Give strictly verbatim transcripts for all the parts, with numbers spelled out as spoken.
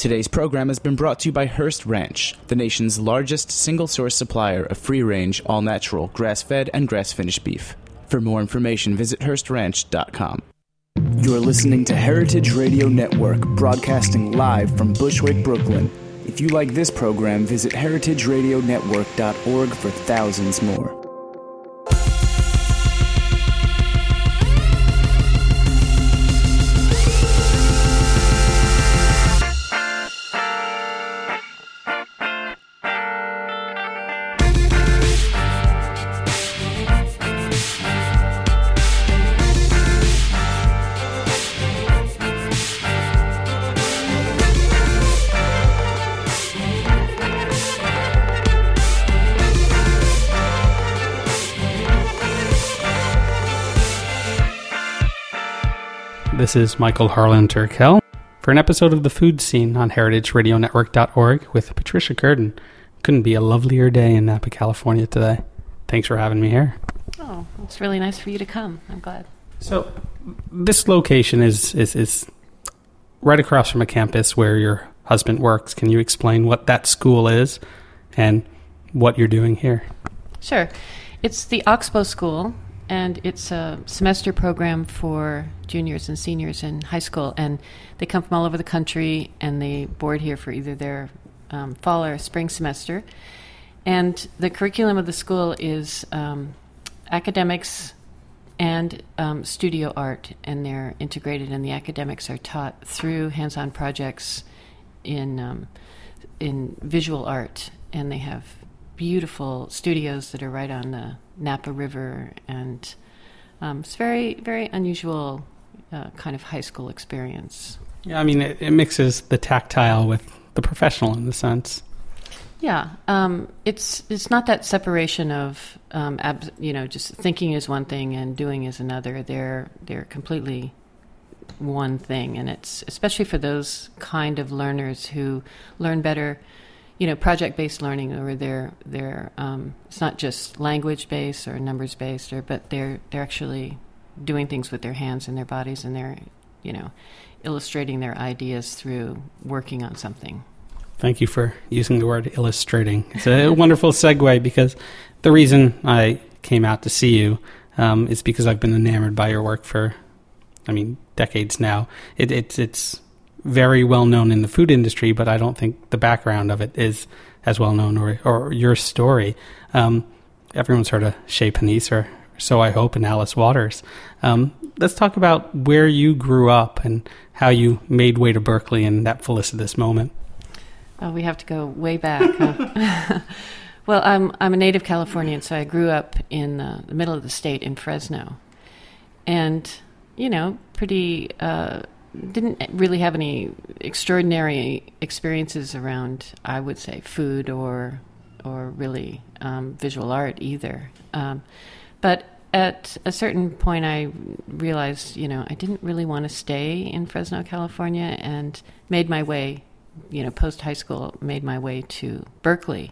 Today's program has been brought to you by Hearst Ranch, the nation's largest single-source supplier of free-range, all-natural, grass-fed, and grass-finished beef. For more information, visit Hearst Ranch dot com. You're listening to Heritage Radio Network, broadcasting live from Bushwick, Brooklyn. If you like this program, visit heritage radio network dot org for thousands more. This is Michael Harlan Turkel for an episode of The Food Scene on heritage radio network dot org with Patricia Curtin. Couldn't be a lovelier day in Napa, California today. Thanks for having me here. Oh, it's really nice for you to come. I'm glad. So, this location is, is, is right across from a campus where your husband works. Can you explain what that school is and what you're doing here? Sure. It's the Oxbow School, and it's a semester program for juniors and seniors in high school, and they come from all over the country, and they board here for either their um, fall or spring semester. And the curriculum of the school is um, academics and um, studio art, and they're integrated, and the academics are taught through hands-on projects in um, in visual art, and they have beautiful studios that are right on the Napa River, and um, it's very, very unusual uh, kind of high school experience. Yeah, I mean, it, it mixes the tactile with the professional in the sense. Yeah, um, it's it's not that separation of um, ab- you know, just thinking is one thing and doing is another. They're they're completely one thing, and it's especially for those kind of learners who learn better. You know, project-based learning, or they're they're um, it's not just language-based or numbers-based, or but they're they're actually doing things with their hands and their bodies, and they're, you know, illustrating their ideas through working on something. Thank you for using the word illustrating. It's a wonderful segue, because the reason I came out to see you um, is because I've been enamored by your work for, I mean, decades now. It, it's it's. very well known in the food industry, but I don't think the background of it is as well known, or, or your story. Um, everyone's heard of Chez Panisse, or so I hope, and Alice Waters. Um, let's talk about where you grew up and how you made way to Berkeley in that felicitous moment. Oh, we have to go way back. Huh? Well, I'm I'm a native Californian, so I grew up in uh, the middle of the state in Fresno, and you know, pretty. Uh, didn't really have any extraordinary experiences around, I would say, food or or really um, visual art either. Um, but at a certain point, I realized, you know, I didn't really want to stay in Fresno, California, and made my way, you know, post-high school, made my way to Berkeley.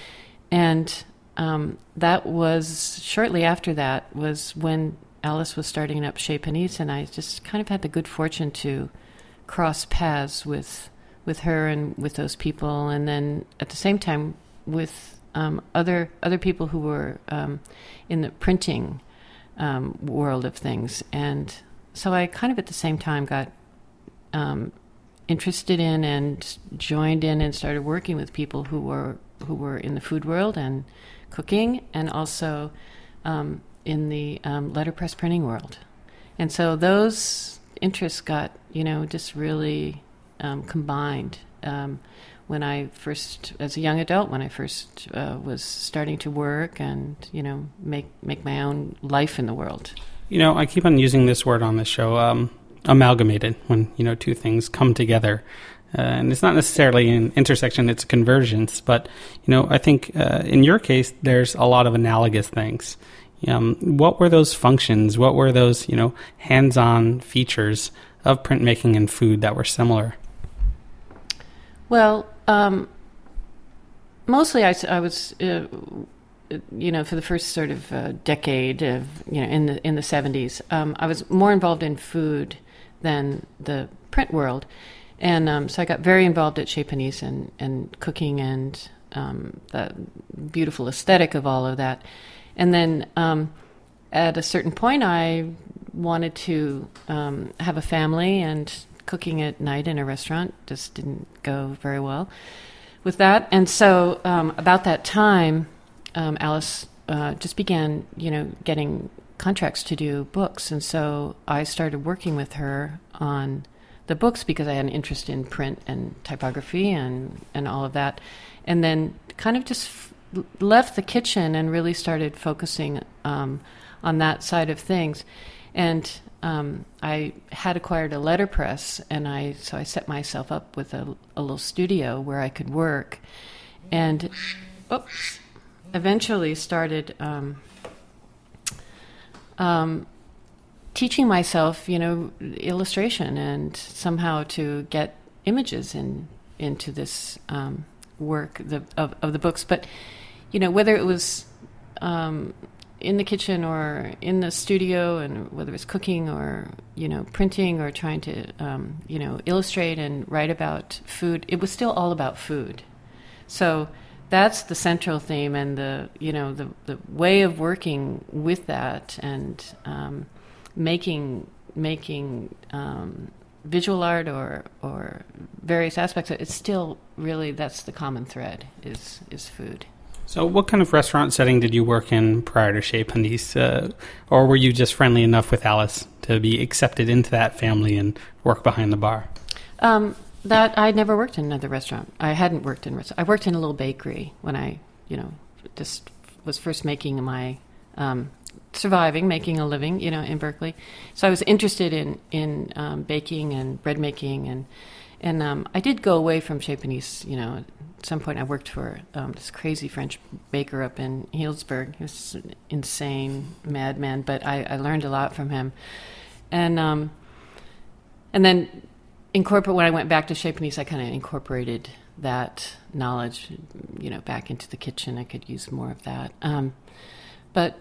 And um, that was, shortly after that, was when Alice was starting up Chez Panisse, and I just kind of had the good fortune to cross paths with with her and with those people, and then at the same time with um, other other people who were um, in the printing um, world of things. And so I kind of at the same time got um, interested in and joined in and started working with people who were who were in the food world and cooking, and also um, in the um, letterpress printing world. And so those interests got, you know, just really um, combined um, when I first, as a young adult, when I first uh, was starting to work and, you know, make make my own life in the world. You know, I keep on using this word on this show, um, amalgamated, when, you know, two things come together. Uh, and it's not necessarily an intersection, it's a convergence. But, you know, I think uh, in your case, there's a lot of analogous things. Um, what were those functions? What were those, you know, hands-on features of printmaking and food that were similar? Well, um, mostly I, I was, uh, you know, for the first sort of uh, decade of, you know, in the in the seventies, um, I was more involved in food than the print world. And um, so I got very involved at Chez Panisse and, and cooking and um, the beautiful aesthetic of all of that. And then um, at a certain point, I wanted to um, have a family, and cooking at night in a restaurant just didn't go very well with that. And so um, about that time, um, Alice uh, just began, you know, getting contracts to do books. And so I started working with her on the books because I had an interest in print and typography and, and all of that. And then kind of just f- left the kitchen and really started focusing um, on that side of things. And um, I had acquired a letterpress, and I so I set myself up with a, a little studio where I could work, and oops, eventually started um, um, teaching myself, you know, illustration and somehow to get images in into this um, work the, of of the books. But you know, whether it was um, in the kitchen or in the studio, and whether it was cooking or, you know, printing or trying to, um, you know, illustrate and write about food, it was still all about food. So that's the central theme, and the, you know, the, the way of working with that and um, making making um, visual art or or various aspects of it, it's still really, that's the common thread, is is food. So what kind of restaurant setting did you work in prior to Chez Panisse? Uh, or were you just friendly enough with Alice to be accepted into that family and work behind the bar? Um, that I never worked in another restaurant. I hadn't worked in a restaurant. I worked in a little bakery when I, you know, just was first making my, um, surviving, making a living, you know, in Berkeley. So I was interested in, in um, baking and bread making. And, and um, I did go away from Chez Panisse, you know. At some point, I worked for um, this crazy French baker up in Healdsburg. He was an insane madman, but I, I learned a lot from him. And um, and then incorporate when I went back to Chez Panisse, I kind of incorporated that knowledge, you know, back into the kitchen. I could use more of that. Um, but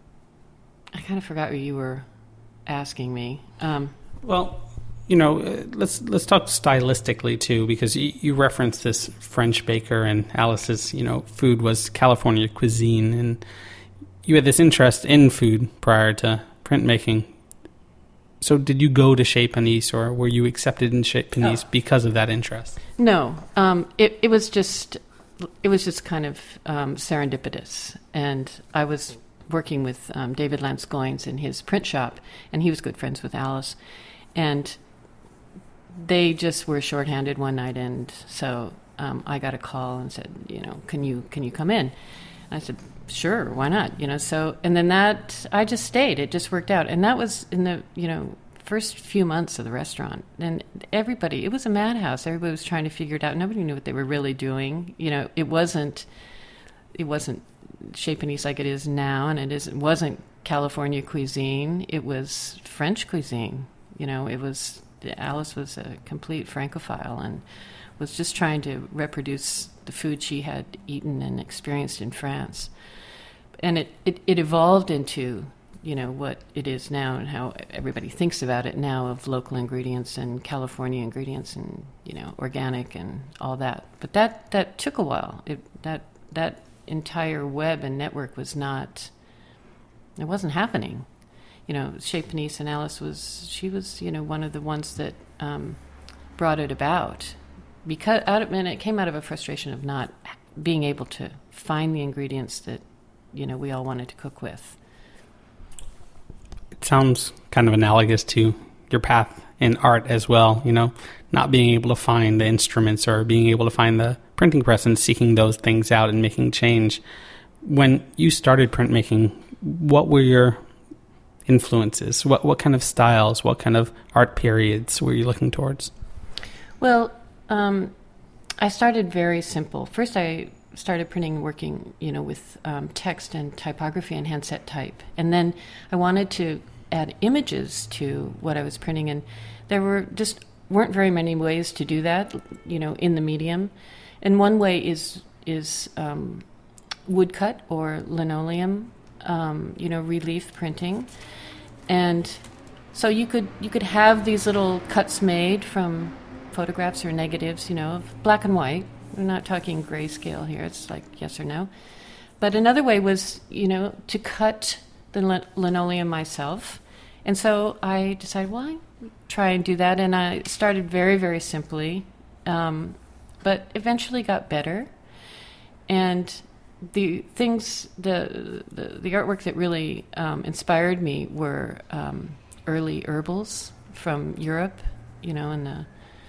I kind of forgot what you were asking me. Um, well. You know, uh, let's let's talk stylistically too, because you, you referenced this French baker, and Alice's, you know, food was California cuisine, and you had this interest in food prior to printmaking. So, did you go to Chez Panisse, or were you accepted in Chez Panisse oh. because of that interest? No, um, it it was just it was just kind of um, serendipitous, and I was working with um, David Lansgoynes in his print shop, and he was good friends with Alice, and they just were shorthanded one night, and so um, I got a call and said, you know, can you can you come in? And I said, sure, why not? You know, so and then that I just stayed. It just worked out, and that was in the you know first few months of the restaurant, and everybody, it was a madhouse. Everybody was trying to figure it out. Nobody knew what they were really doing. You know, it wasn't it wasn't Chez Panisse like it is now, and it is it wasn't California cuisine. It was French cuisine. You know, it was. Alice was a complete Francophile and was just trying to reproduce the food she had eaten and experienced in France. And it, it, it evolved into, you know, what it is now and how everybody thinks about it now, of local ingredients and California ingredients and, you know, organic and all that. But that, that took a while. It, that that entire web and network was not, it wasn't happening. You know, Chez Panisse, and Alice was, she was, you know, one of the ones that um, brought it about. Because out of, and it came out of a frustration of not being able to find the ingredients that, you know, we all wanted to cook with. It sounds kind of analogous to your path in art as well, you know, not being able to find the instruments or being able to find the printing press and seeking those things out and making change. When you started printmaking, what were your influences? What what kind of styles, what kind of art periods were you looking towards? Well, um, I started very simple. First, I started printing, working, you know, with um, text and typography and handset type, and then I wanted to add images to what I was printing, and there were just weren't very many ways to do that, you know, in the medium. And one way is is um, woodcut or linoleum. Um, you know, relief printing, and so you could you could have these little cuts made from photographs or negatives, you know, of black and white. We're not talking grayscale here. It's like yes or no. But another way was, you know, to cut the lin- linoleum myself. And so I decided, well, I try and do that. And I started very, very simply, um, but eventually got better. And the things, the the, the artwork that really um, inspired me were um, early herbals from Europe, you know, in the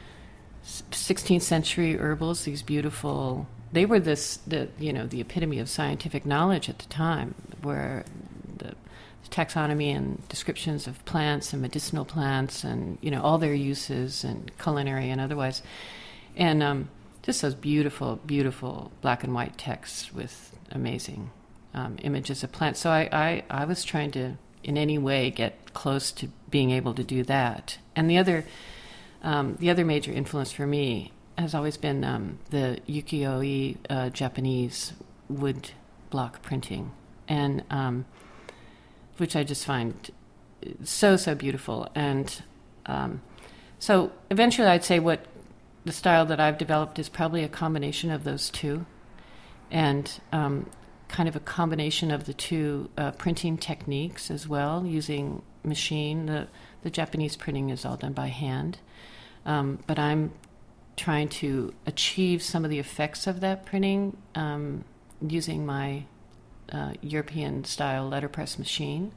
sixteenth century herbals, these beautiful, they were this, the you know, the epitome of scientific knowledge at the time, where the taxonomy and descriptions of plants and medicinal plants and, you know, all their uses and culinary and otherwise. And um, just those beautiful, beautiful black and white texts with amazing um, images of plants. So I, I, I was trying to, in any way, get close to being able to do that. And the other, um, the other major influence for me has always been um, the ukiyo-e uh, Japanese wood block printing, and um, which I just find so, so beautiful. And um, so eventually I'd say what the style that I've developed is probably a combination of those two, and um, kind of a combination of the two uh, printing techniques as well, using machine. The, the Japanese printing is all done by hand, um, but I'm trying to achieve some of the effects of that printing um, using my uh, European-style letterpress machine.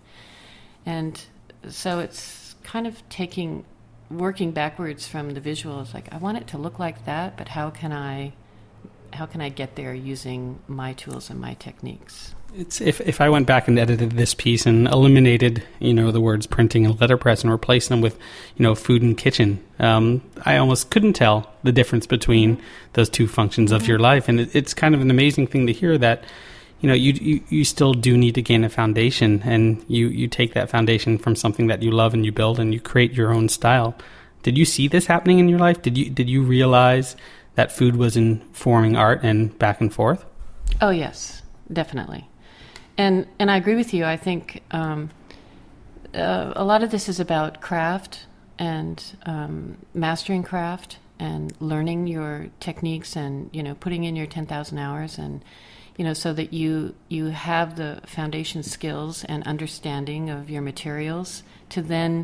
And so it's kind of taking, working backwards from the visuals. Like, I want it to look like that, but how can I, how can I get there using my tools and my techniques? It's if if I went back and edited this piece and eliminated, you know, the words printing and letterpress and replaced them with, you know, food and kitchen, um, I almost couldn't tell the difference between those two functions of your life. And it, it's kind of an amazing thing to hear that, you know, you, you you still do need to gain a foundation, and you you take that foundation from something that you love and you build and you create your own style. Did you see this happening in your life? Did you did you realize that food was informing art and back and forth? Oh yes, definitely. And and I agree with you. I think um, uh, a lot of this is about craft and um, mastering craft and learning your techniques and, you know, putting in your ten thousand hours, and, you know, so that you you have the foundation skills and understanding of your materials to then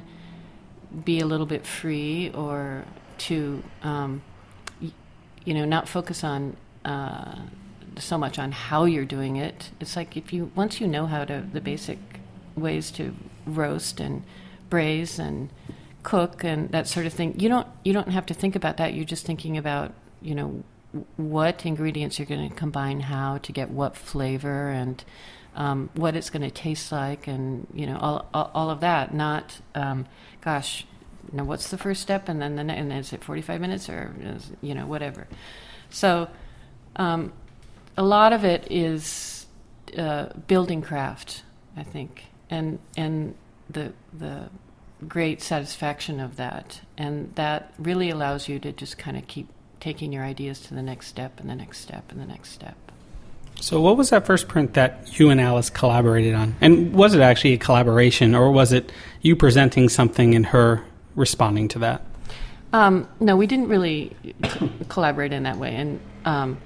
be a little bit free, or to, um, y- you know, not focus on uh, so much on how you're doing it. It's like if you, once you know how to, the basic ways to roast and braise and cook and that sort of thing, you don't, you don't have to think about that. You're just thinking about, you know, what ingredients you're going to combine, how to get what flavor, and um, what it's going to taste like, and, you know, all, all, all of that. Not, um, gosh, you know, what's the first step, and then the ne- and is it forty-five minutes, or is, you know, whatever. So, um, a lot of it is uh, building craft, I think, and and the the great satisfaction of that, and that really allows you to just kind of keep taking your ideas to the next step and the next step and the next step. So what was that first print that you and Alice collaborated on? And was it actually a collaboration, or was it you presenting something and her responding to that? Um, no, we didn't really c- collaborate in that way. And um,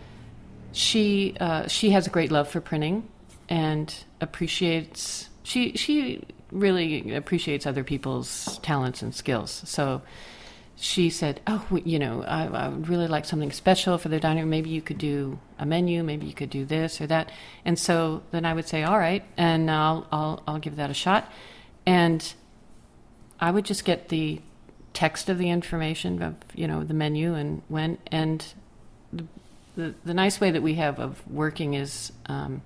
she uh, she has a great love for printing and appreciates, she she really appreciates other people's talents and skills. So she said, oh, you know, I, I would really like something special for the dining room. Maybe you could do a menu. Maybe you could do this or that. And so then I would say, all right, and I'll I'll, I'll give that a shot. And I would just get the text of the information of, you know, the menu and when. And the the, the nice way that we have of working is um,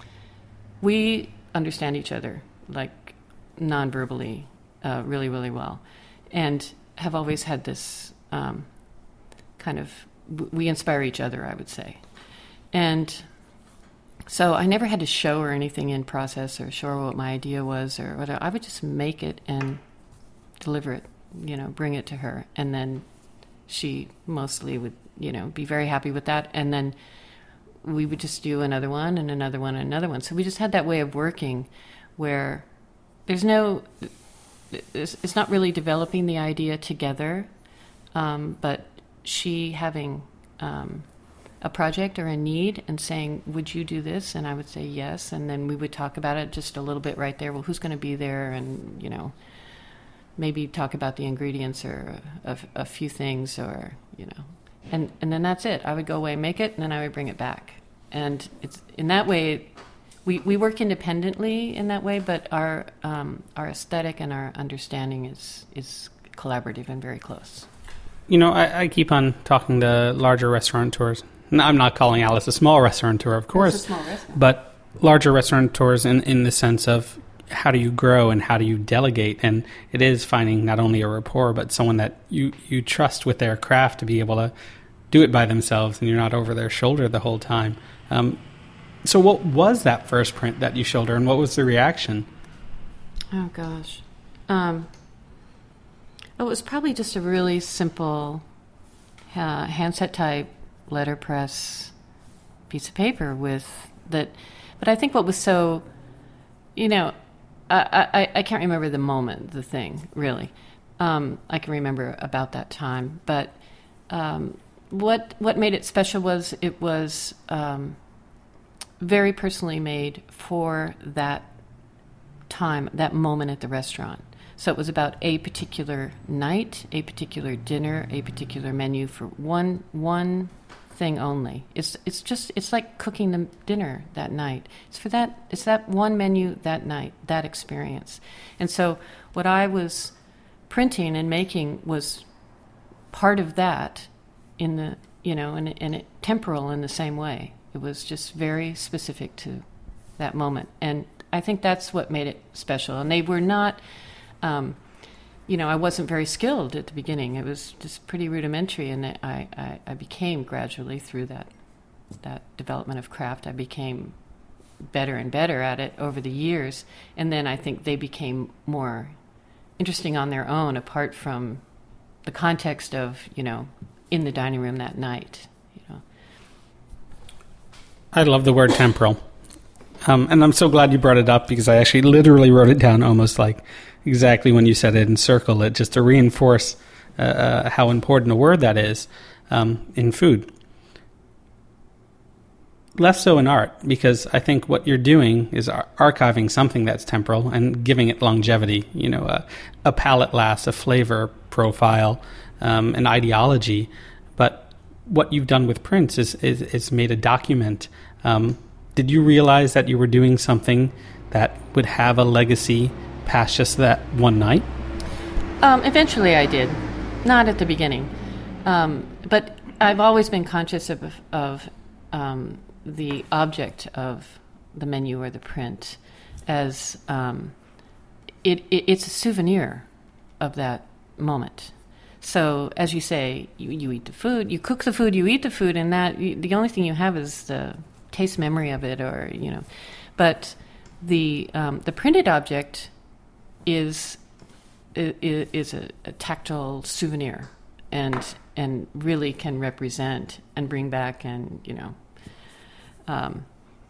we understand each other, like non-verbally, uh, really, really well. And have always had this um, kind of, we inspire each other, I would say. And so I never had to show her anything in process or show her what my idea was or whatever. I would just make it and deliver it, you know, bring it to her. And then she mostly would, you know, be very happy with that. And then we would just do another one and another one and another one. So we just had that way of working where there's no... It's not really developing the idea together, um, but she having um, a project or a need and saying, would you do this? And I would say yes. And then we would talk about it just a little bit right there. Well, who's going to be there? And, you know, maybe talk about the ingredients or a, a few things or, you know, and, and then that's it. I would go away, make it, and then I would bring it back. And it's in that way, we, we work independently in that way, but our um, our aesthetic and our understanding is, is collaborative and very close. You know, I, I keep on talking to larger restaurateurs. No, I'm not calling Alice a small restaurateur, of course, It's a small restaurant. but larger restaurateurs in, in the sense of how do you grow and how do you delegate? And it is finding not only a rapport, but someone that you, you trust with their craft to be able to do it by themselves and you're not over their shoulder the whole time. Um, so what was that first print that you showed her and what was the reaction? Oh, gosh. Um, it was probably just a really simple uh, handset type letterpress piece of paper with that. But I think what was so, you know, I, I, I can't remember the moment, the thing, really. Um, I can remember about that time. But um, what what made it special was it was um, very personally made for that time, that moment at the restaurant. So it was about a particular night, a particular dinner, a particular menu for one one thing only. It's it's just it's like cooking the dinner that night. It's for that it's that one menu that night, that experience. And so what I was printing and making was part of that in the you know and and it temporal in the same way. It was just very specific to that moment. And I think that's what made it special. And they were not um, you know, I wasn't very skilled at the beginning. It was just pretty rudimentary, and I, I, I became gradually through that that development of craft. I became better and better at it over the years, and then I think they became more interesting on their own, apart from the context of, you know, in the dining room that night. You know, I love the word temporal, um, and I'm so glad you brought it up because I actually literally wrote it down almost like exactly when you said it and circled it just to reinforce uh, uh, how important a word that is um, in food. Less so in art, because I think what you're doing is ar- archiving something that's temporal and giving it longevity, you know, a, a palate lasts, a flavor profile, um, an ideology. But what you've done with prints is, is, is made a document. Um, did you realize that you were doing something that would have a legacy past just that one night? Um, eventually I did. Not at the beginning. Um, but I've always been conscious of, of um, the object of the menu or the print as um, it, it, it's a souvenir of that moment. So, as you say, you, you eat the food, you cook the food, you eat the food, and that you, the only thing you have is the taste memory of it, or, you know. But the um, the printed object is is, is a, a tactile souvenir, and and really can represent and bring back and, you know, um,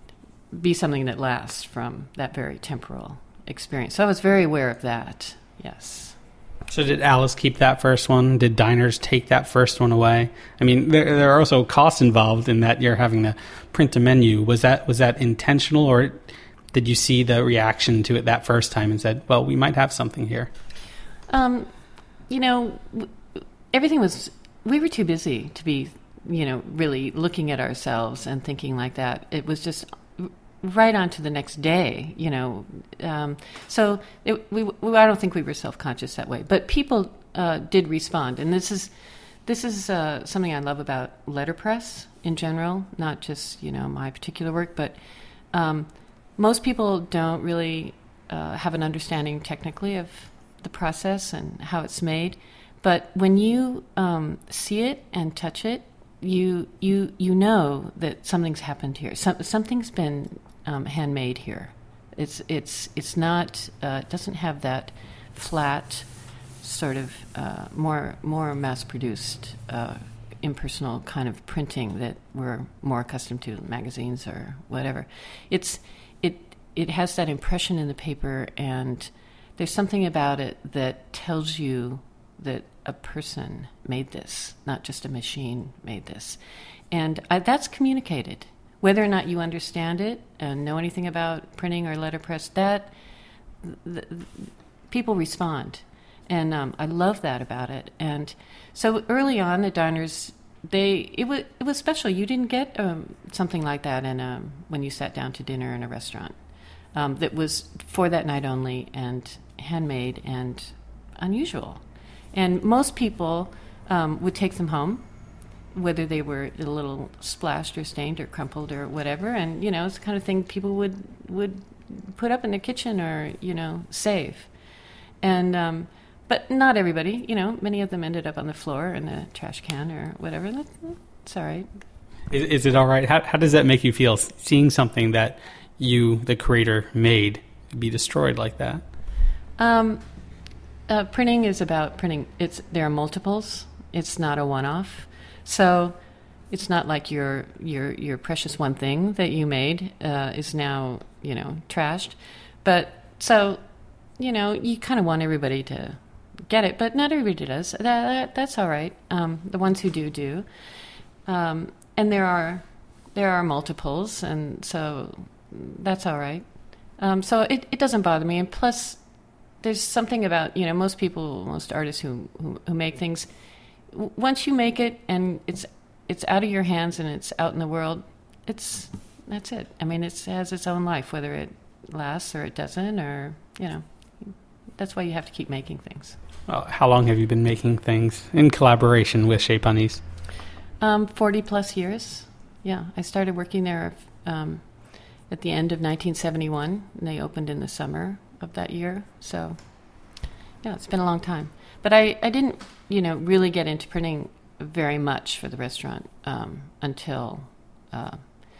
be something that lasts from that very temporal experience. So I was very aware of that. Yes. So did Alice keep that first one? Did diners take that first one away? I mean, there, there are also costs involved in that you're having to print a menu. Was that was that intentional, or did you see the reaction to it that first time and said, well, we might have something here? Um, you know, w- everything was, we were too busy to be, you know, really looking at ourselves and thinking like that. It was just right on to the next day, you know. Um, so it, we, we, I don't think we were self-conscious that way. But people uh, did respond. And this is this is uh, something I love about letterpress in general, not just, you know, my particular work. But um, most people don't really uh, have an understanding technically of the process and how it's made. But when you um, see it and touch it, you you you know that something's happened here. Some, something's been um, handmade here. It's it's it's not. Uh, it doesn't have that flat, sort of uh, more more mass-produced, uh, impersonal kind of printing that we're more accustomed to in magazines or whatever. It's it it has that impression in the paper, and there's something about it that tells you that a person made this, not just a machine made this. And I, that's communicated. Whether or not you understand it and know anything about printing or letterpress, that the, the, people respond. And um, I love that about it. And so early on, the diners, they it was it was special. You didn't get um, something like that in um, when you sat down to dinner in a restaurant. Um, that was for that night only and handmade and unusual. And most people um, would take them home, whether they were a little splashed or stained or crumpled or whatever. And, you know, it's the kind of thing people would would put up in their kitchen or, you know, save. And um, but not everybody, you know, many of them ended up on the floor in a trash can or whatever. That, that's all right. Is, is it all right? How, how does that make you feel, seeing something that you, the creator, made be destroyed like that? Um, uh, printing is about printing. It's there are multiples. It's not a one-off. So it's not like your your your precious one thing that you made uh, is now, you know, trashed. But so, you know, you kind of want everybody to get it, but not everybody does. That, that that's all right. Um, the ones who do do. Um, and there are there are multiples, and so that's all right. Um, so it, it doesn't bother me. And plus, there's something about, you know, most people, most artists who who, who make things, w- once you make it and it's it's out of your hands and it's out in the world, it's that's it. I mean, it has its own life, whether it lasts or it doesn't, or, you know, that's why you have to keep making things. Well, how long have you been making things in collaboration with Chez Panisse? Um, forty plus years. Yeah, I started working there um, at the end of nineteen seventy-one, and they opened in the summer of that year. So, yeah, it's been a long time. But I, I didn't, you know, really get into printing very much for the restaurant um, until uh,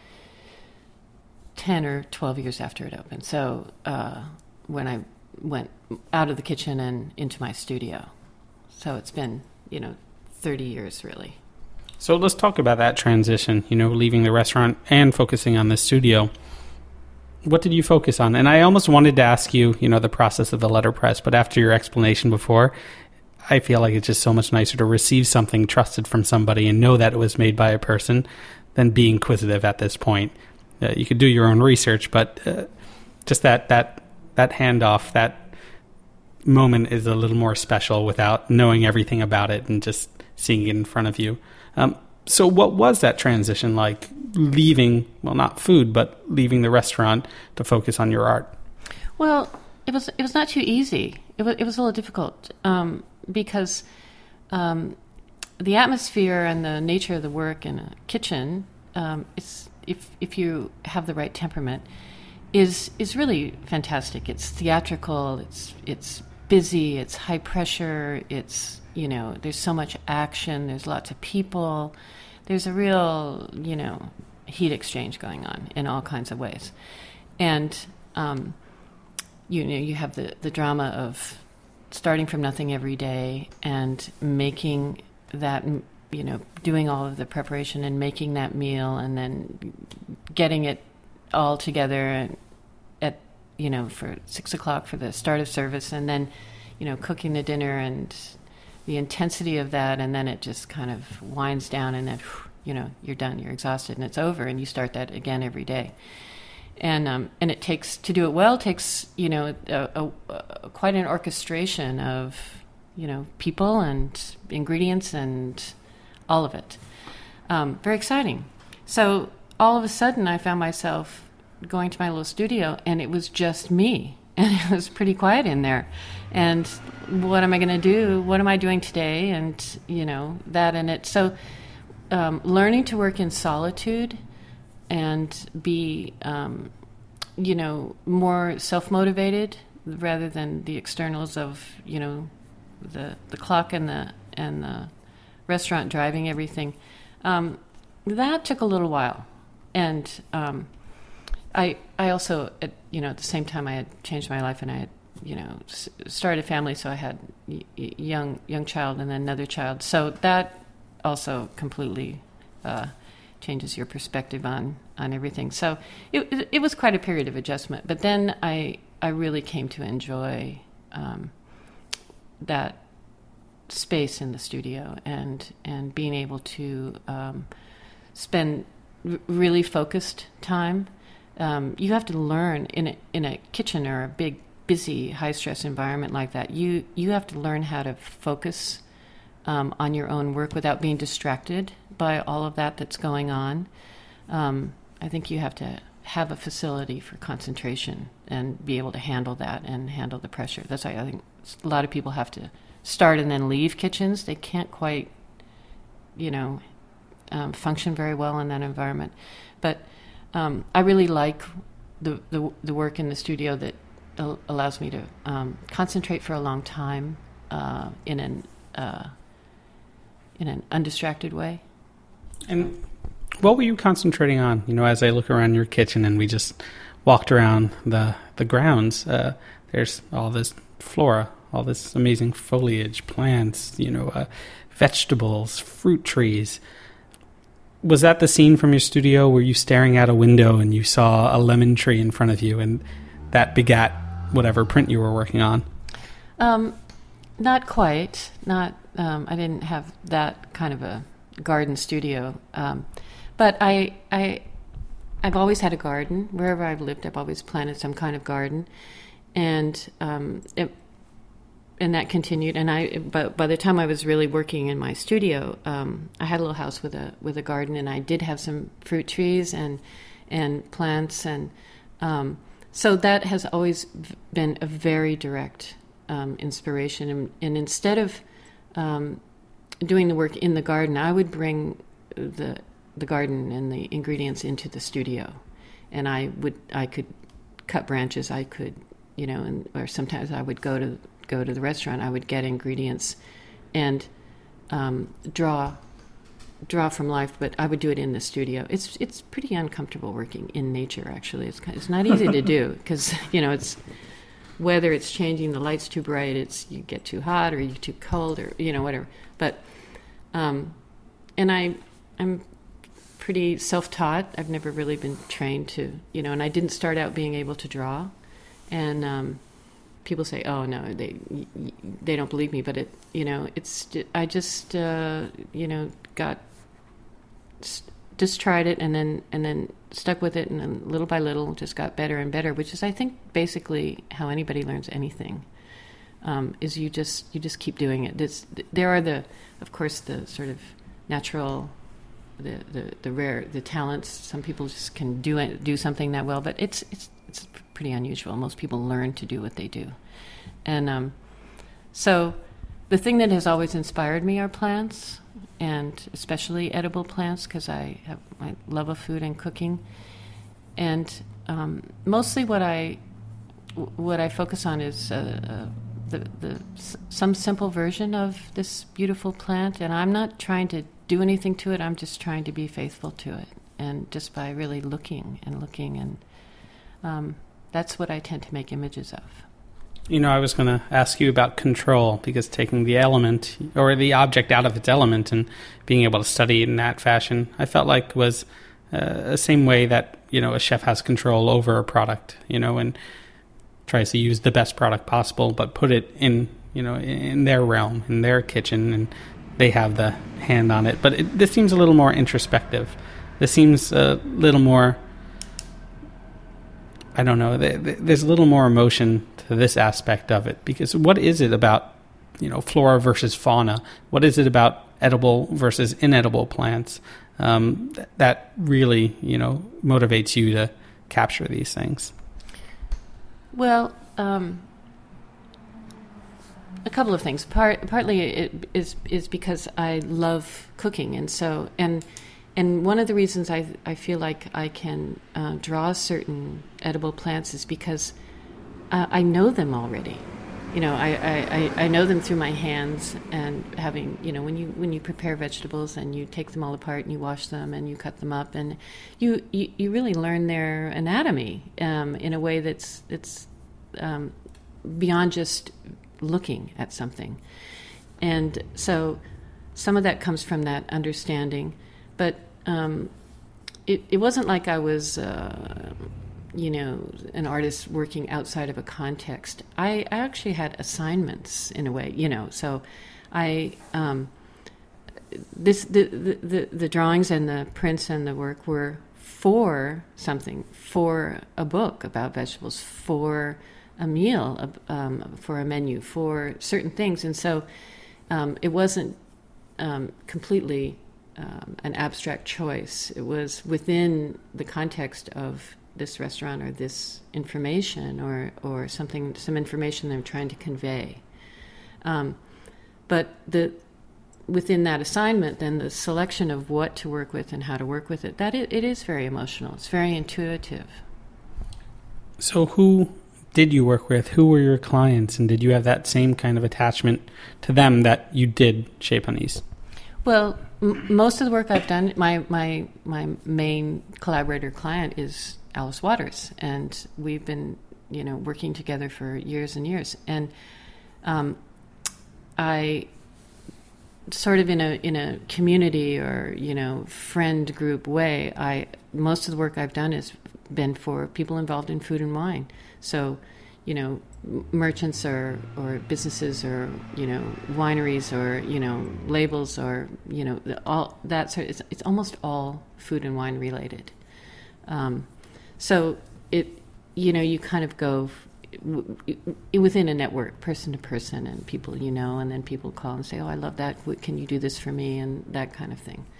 ten or twelve years after it opened. So uh, when I went out of the kitchen and into my studio. So it's been, you know, thirty years really. So let's talk about that transition, you know, leaving the restaurant and focusing on the studio. What did you focus on? And I almost wanted to ask you, you know, the process of the letterpress, but after your explanation before, I feel like it's just so much nicer to receive something trusted from somebody and know that it was made by a person than be inquisitive at this point. Uh, you could do your own research, but uh, just that, that, that handoff, that moment is a little more special without knowing everything about it and just seeing it in front of you. Um, so what was that transition like, leaving, well, not food, but leaving the restaurant to focus on your art? Well, it was it was not too easy. It was, it was a little difficult um, because um, the atmosphere and the nature of the work in a kitchen, um, it's, if if you have the right temperament, is is really fantastic. It's theatrical, it's it's busy, it's high pressure, it's, you know, there's so much action, there's lots of people, there's a real, you know, heat exchange going on in all kinds of ways. And, um, you know, you have the, the drama of starting from nothing every day and making that, you know, doing all of the preparation and making that meal and then getting it all together at, you know, for six o'clock for the start of service, and then, you know, cooking the dinner and the intensity of that, and then it just kind of winds down, and then, you know, you're done, you're exhausted, and it's over, and you start that again every day. And um, and it takes, to do it well, takes, you know, a, a, a, quite an orchestration of, you know, people and ingredients and all of it. Um, very exciting. So all of a sudden, I found myself going to my little studio, and it was just me. And it was pretty quiet in there. And what am I going to do? What am I doing today? And, you know, that and it. So um, learning to work in solitude and be, um, you know, more self-motivated rather than the externals of, you know, the the clock and the and the restaurant driving everything. Um, that took a little while. And um, I I also, at, you know, at the same time I had changed my life, and I had, you know, s- started a family, so I had y- y- young young child and then another child. So that also completely uh, changes your perspective on, on everything. So it, it it was quite a period of adjustment. But then I I really came to enjoy um, that space in the studio and and being able to um, spend r- really focused time. Um, you have to learn in a, in a kitchen or a big, busy, high-stress environment like that. You you have to learn how to focus um, on your own work without being distracted by all of that that's going on. Um, I think you have to have a facility for concentration and be able to handle that and handle the pressure. That's why I think a lot of people have to start and then leave kitchens. They can't quite, you know, um, function very well in that environment. But um, I really like the, the the work in the studio that al- allows me to um, concentrate for a long time uh, in an uh, in an undistracted way. And what were you concentrating on? You know, as I look around your kitchen and we just walked around the the grounds, uh, there's all this flora, all this amazing foliage, plants, you know, uh, vegetables, fruit trees. Was that the scene from your studio? Were you staring out a window and you saw a lemon tree in front of you and that begat whatever print you were working on? Um, not quite. Not. Um, I didn't have that kind of a garden studio. Um, but I, I, I've always had a garden. Wherever I've lived, I've always planted some kind of garden. And um, it, and that continued. And I, but by the time I was really working in my studio, um, I had a little house with a with a garden, and I did have some fruit trees and and plants, and um, so that has always been a very direct um, inspiration. And, and instead of um, doing the work in the garden, I would bring the the garden and the ingredients into the studio, and I would I could cut branches, I could. You know, and or sometimes I would go to go to the restaurant. I would get ingredients and um, draw draw from life, but I would do it in the studio. It's it's pretty uncomfortable working in nature. Actually, it's it's not easy to do because you know it's whether it's changing, the light's too bright, it's you get too hot or you too cold or you know whatever. But um, and I I'm pretty self-taught. I've never really been trained to you know, and I didn't start out being able to draw. And um, people say, "Oh no, they they don't believe me." But it, you know, it's I just uh, you know got just tried it and then and then stuck with it, and then little by little just got better and better. Which is, I think, basically how anybody learns anything. Um, is you just you just keep doing it. This, there are the, of course, the sort of natural, the, the, the rare, the talents. Some people just can do it, do something that well, but it's it's. It's pretty unusual. Most people learn to do what they do. And um, so the thing that has always inspired me are plants, and especially edible plants, because I have my love of food and cooking. And um, mostly what I what I focus on is uh, uh, the, the some simple version of this beautiful plant. And I'm not trying to do anything to it. I'm just trying to be faithful to it. And just by really looking and looking and Um, that's what I tend to make images of. You know, I was going to ask you about control, because taking the element or the object out of its element and being able to study it in that fashion, I felt like was uh, the same way that, you know, a chef has control over a product, you know, and tries to use the best product possible, but put it in, you know, in their realm, in their kitchen, and they have the hand on it. But it, this seems a little more introspective. This seems a little more... I don't know, there's a little more emotion to this aspect of it, because what is it about, you know, flora versus fauna? What is it about edible versus inedible plants um, th- that really, you know, motivates you to capture these things? Well, um, a couple of things. Part, partly it is is because I love cooking, and so and. And one of the reasons I I feel like I can uh, draw certain edible plants is because uh, I know them already. You know, I, I, I know them through my hands, and having, you know, when you when you prepare vegetables and you take them all apart and you wash them and you cut them up, and you you, you really learn their anatomy um, in a way that's it's um, beyond just looking at something. And so some of that comes from that understanding, but Um, it, it wasn't like I was, uh, you know, an artist working outside of a context. I, I actually had assignments in a way, you know. So I um, this the, the the the drawings and the prints and the work were for something, for a book about vegetables, for a meal, um, for a menu, for certain things, and so um, it wasn't um, completely um, an abstract choice. It was within the context of this restaurant or this information or or something, some information they're trying to convey. Um, but the within that assignment, then the selection of what to work with and how to work with it, that it, it is very emotional. It's very intuitive. So who did you work with? Who were your clients? And did you have that same kind of attachment to them that you did Chez Panisse? Well, m- most of the work I've done, my, my, my main collaborator client is Alice Waters. And we've been, you know, working together for years and years. And um, I... sort of in a in a community or, you know, friend group way, I most of the work I've done has been for people involved in food and wine. So, you know, merchants or, or businesses or, you know, wineries or, you know, labels or, you know, all that sort of, it's, it's almost all food and wine related. Um, so it, you know, you kind of go within a network, person to person, and people you know, and then people call and say, oh, I love that, can you do this for me, and that kind of thing.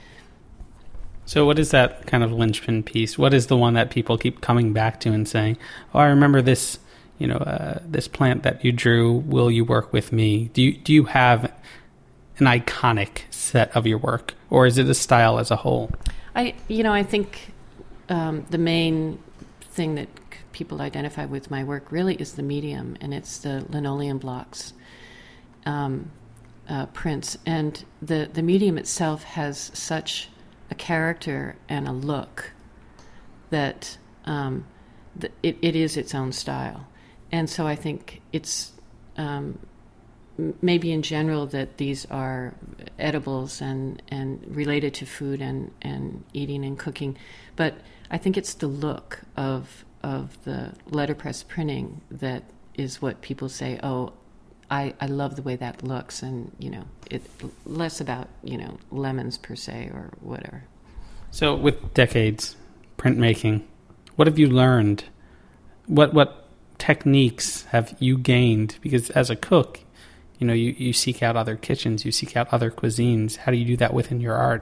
So what is that kind of linchpin piece? What is the one that people keep coming back to and saying, oh, I remember this, you know, uh, this plant that you drew, will you work with me? Do you, do you have an iconic set of your work, or is it a style as a whole? I, you know, I think um, the main thing that people identify with my work really is the medium, and it's the linoleum blocks, um, uh, prints. And the, the medium itself has such a character and a look that um, the, it, it is its own style. And so I think it's um, maybe in general that these are edibles and, and related to food and, and eating and cooking. But I think it's the look of of the letterpress printing that is what people say, oh, I, I love the way that looks, and, you know, it less about, you know, lemons per se or whatever. So with decades printmaking, what have you learned? What what techniques have you gained? Because as a cook, you know, you, you seek out other kitchens, you seek out other cuisines. How do you do that within your art?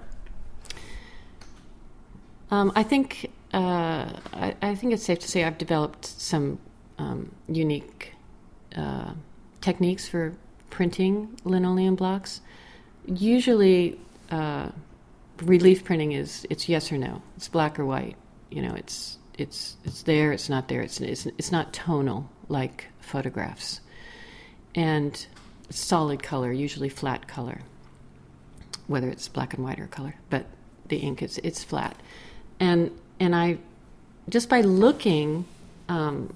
Um, I think uh, I, I think it's safe to say I've developed some um, unique uh, techniques for printing linoleum blocks. Usually, uh, relief printing is it's yes or no. It's black or white. You know, it's it's it's there. It's not there. It's it's it's not tonal like photographs, and solid color, usually flat color, whether it's black and white or color. But the ink is it's flat. And and I, just by looking, um,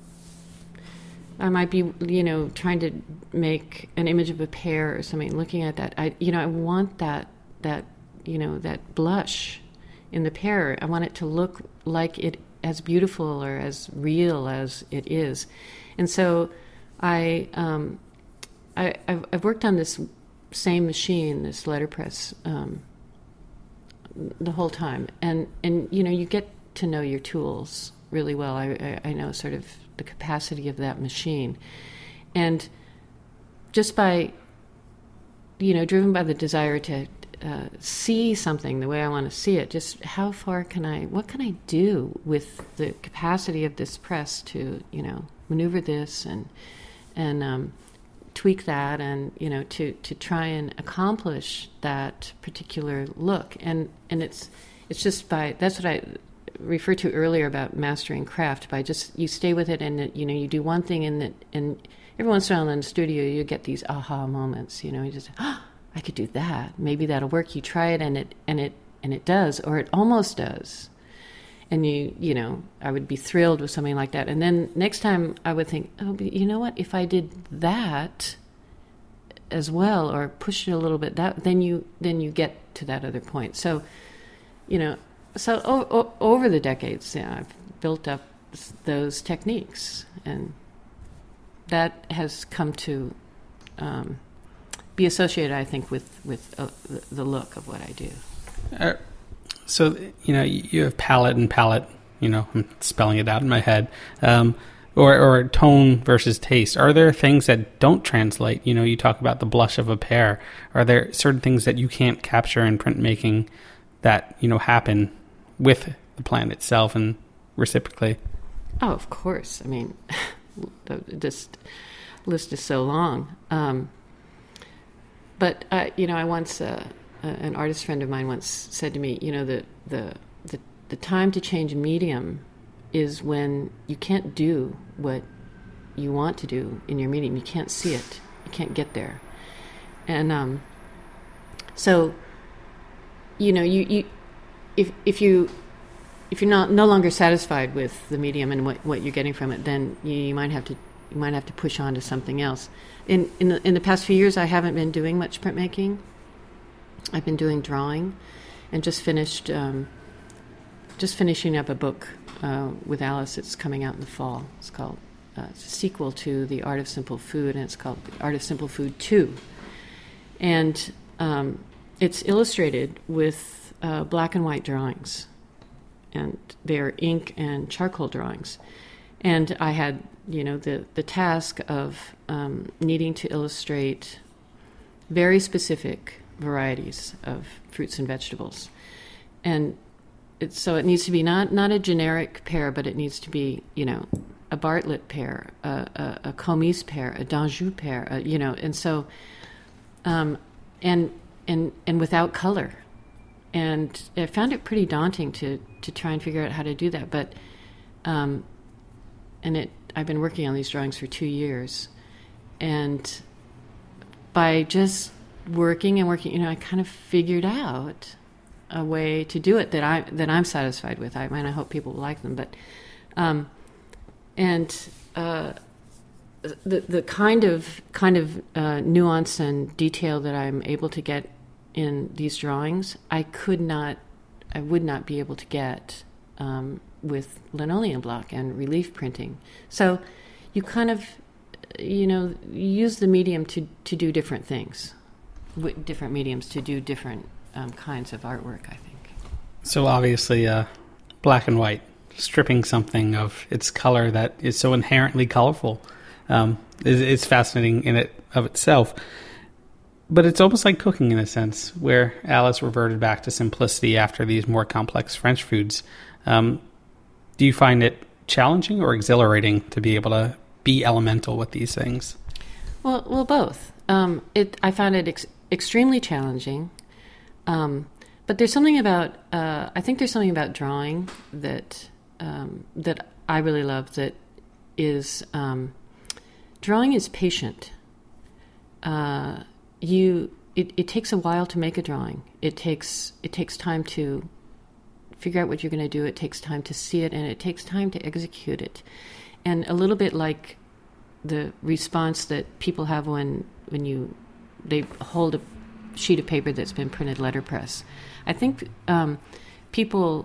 I might be, you know, trying to make an image of a pear or something. Looking at that, I, you know, I want that that, you know, that blush in the pear. I want it to look like it as beautiful or as real as it is. And so, I, um, I I've, I've worked on this same machine, this letterpress. Um, the whole time, and and you know, you get to know your tools really well. I, I I know sort of the capacity of that machine, and just by, you know, driven by the desire to uh, see something the way I want to see it, just how far can I, what can I do with the capacity of this press to, you know, maneuver this and and um, tweak that, and, you know, to, to try and accomplish that particular look. And and it's it's just by, that's what I referred to earlier about mastering craft, by just, you stay with it, and it, you know, you do one thing, and it, and every once in a while in the studio you get these aha moments, you know, you just, oh, I could do that, maybe that'll work. You try it, and it and it and it does, or it almost does. And you, you know, I would be thrilled with something like that. And then next time I would think, oh, but you know what? If I did that as well, or push it a little bit, that then you then you get to that other point. So, you know, so o- o- over the decades, yeah, I've built up those techniques, and that has come to um, be associated, I think, with with uh, the, the look of what I do. Uh, so you know, you have palette and palette. You know, I'm spelling it out in my head. Um, or, or tone versus taste. Are there things that don't translate? You know, you talk about the blush of a pear. Are there certain things that you can't capture in printmaking that, you know, happen with the plant itself and reciprocally? Oh, of course. I mean, this list is so long. Um, but, uh, you know, I once, uh, uh, an artist friend of mine once said to me, you know, the, the, the, the time to change medium is when you can't do what you want to do in your medium. You can't see it. You can't get there. And um, so, you know, you, you if if you if you're not no longer satisfied with the medium and what, what you're getting from it, then you, you might have to you might have to push on to something else. In in the in the past few years, I haven't been doing much printmaking. I've been doing drawing, and just finished um, just finishing up a book. Uh, with Alice, it's coming out in the fall. It's called, uh, it's a sequel to The Art of Simple Food, and it's called The Art of Simple Food two. And um, it's illustrated with uh, black and white drawings. And they're ink and charcoal drawings. And I had, you know, the, the task of um, needing to illustrate very specific varieties of fruits and vegetables. And It's, so it needs to be not, not a generic pear, but it needs to be, you know, a Bartlett pear, a, a, a Comice pear, a d'Anjou pear, a, you know, and so, um, and and and without color, and I found it pretty daunting to to try and figure out how to do that. But, um, and it I've been working on these drawings for two years, and by just working and working, you know, I kind of figured out a way to do it that I that I'm satisfied with. I mean, I hope people will like them, but um, and uh, the the kind of kind of uh, nuance and detail that I'm able to get in these drawings, I could not, I would not be able to get um, with linoleum block and relief printing. So you kind of, you know, use the medium to to do different things, with different mediums to do different Um, kinds of artwork, I think. So obviously, uh, black and white, stripping something of its color that is so inherently colorful, um, is, is fascinating in it of itself. But it's almost like cooking in a sense, where Alice reverted back to simplicity after these more complex French foods. Um, do you find it challenging or exhilarating to be able to be elemental with these things? Well, well, both. Um, it I found it ex- extremely challenging. Um, but there's something about, uh, I think there's something about drawing that um, that I really love that is, um, drawing is patient. Uh, you, it, it takes a while to make a drawing. It takes, it takes time to figure out what you're going to do. It takes time to see it, and it takes time to execute it. And a little bit like the response that people have when, when you, they hold a sheet of paper that's been printed letterpress. I think um, people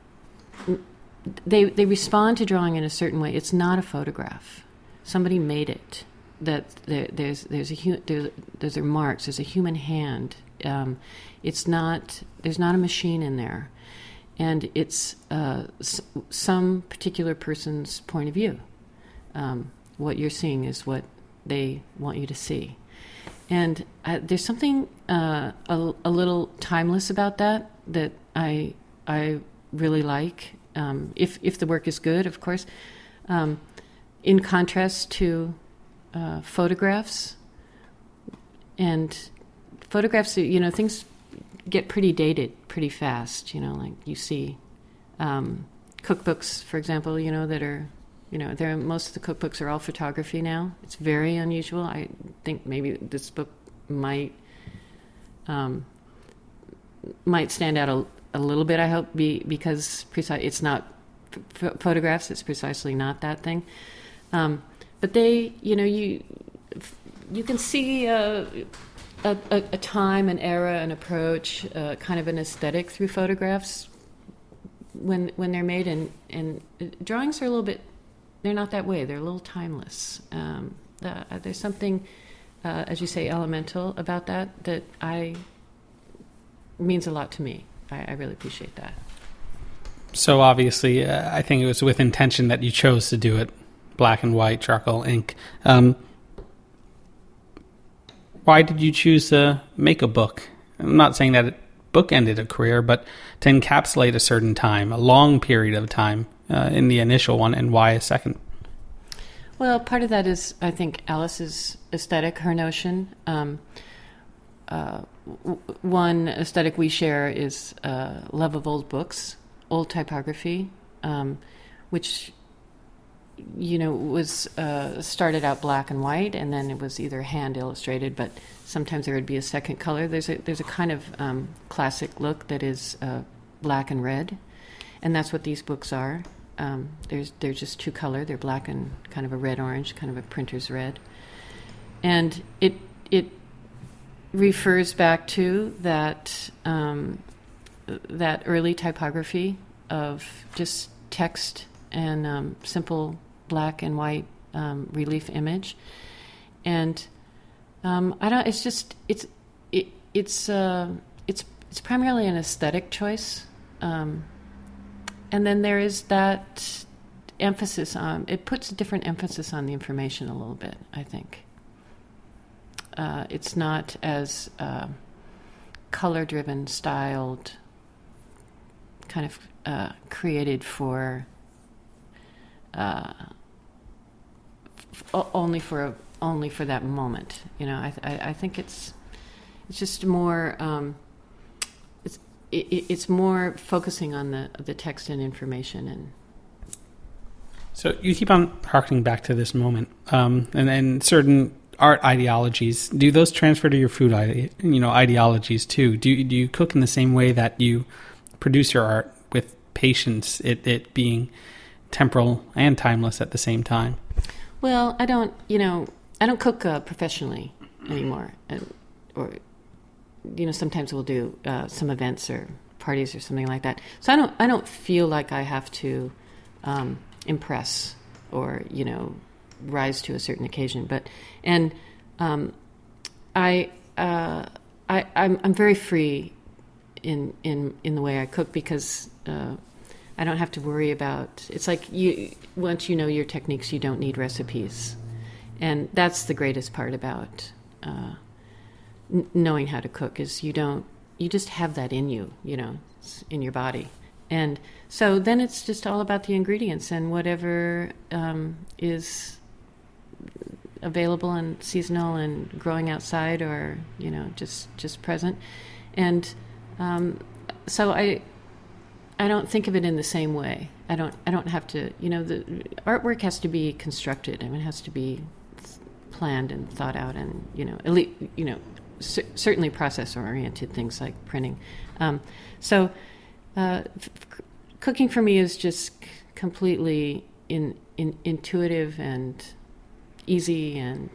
they they respond to drawing in a certain way. It's not a photograph. Somebody made it. That there, there's there's a hu- there's, there's are marks. There's a human hand. Um, it's not there's not a machine in there, and it's uh, s- some particular person's point of view. Um, what you're seeing is what they want you to see. And uh, there's something uh, a, a little timeless about that that I I really like. Um, if if the work is good, of course. Um, in contrast to uh, photographs, and photographs, you know, things get pretty dated pretty fast. You know, like you see um, cookbooks, for example, you know, that are. You know, there most of the cookbooks are all photography now. It's very unusual. I think maybe this book might um, might stand out a, a little bit. I hope be, because preci- it's not f- photographs. It's precisely not that thing. Um, but they, you know, you you can see a, a, a time, an era, an approach, uh, kind of an aesthetic through photographs when when they're made. And, and drawings are a little bit. They're not that way. They're a little timeless. Um, the, there's something uh, as you say, elemental about that, that I means a lot to me. I, I really appreciate that. So obviously, uh, I think it was with intention that you chose to do it, black and white, charcoal, ink. Um, why did you choose to make a book? I'm not saying that a book ended a career, but to encapsulate a certain time, a long period of time uh, in the initial one, and why a second? Well, part of that is, I think, Alice's aesthetic, her notion. Um, uh, w- one aesthetic we share is uh, love of old books, old typography, um, which, you know, was uh, started out black and white, and then it was either hand illustrated, but sometimes there would be a second color. There's a there's a kind of um, classic look that is uh, black and red, and that's what these books are. Um, there's they're just two color. They're black and kind of a red orange, kind of a printer's red, and it it refers back to that um, that early typography of just text and um, simple black and white um, relief image, and um, I don't. It's just it's it, it's uh, it's it's primarily an aesthetic choice. Um, And then there is that emphasis on, it puts a different emphasis on the information a little bit, I think. Uh, it's not as uh, color-driven, styled, kind of uh, created for, uh, f- only for a, only for that moment. You know, I, I, I think it's it's just more. Um, It, it's more focusing on the the text and information. And so you keep on harkening back to this moment, um, and then certain art ideologies. Do those transfer to your food, ide- you know, ideologies too? Do you, do you cook in the same way that you produce your art with patience, it, it being temporal and timeless at the same time? Well, I don't, you know, I don't cook uh, professionally anymore, and, or. You know, sometimes we'll do uh, some events or parties or something like that. So I don't, I don't feel like I have to um, impress or, you know, rise to a certain occasion. But and um, I, uh, I, I'm, I'm very free in in in the way I cook because uh, I don't have to worry about. It's like you once you know your techniques, you don't need recipes, and that's the greatest part about. Uh, knowing how to cook is you don't you just have that in you you know in your body, and so then it's just all about the ingredients and whatever um, is available and seasonal and growing outside or you know just just present, and um, so I I don't think of it in the same way. I don't I don't have to you know the artwork has to be constructed. I mean it has to be planned and thought out, and you know at least, you know C- certainly process-oriented things like printing. Um, so uh, f- cooking for me is just completely in, in, intuitive and easy and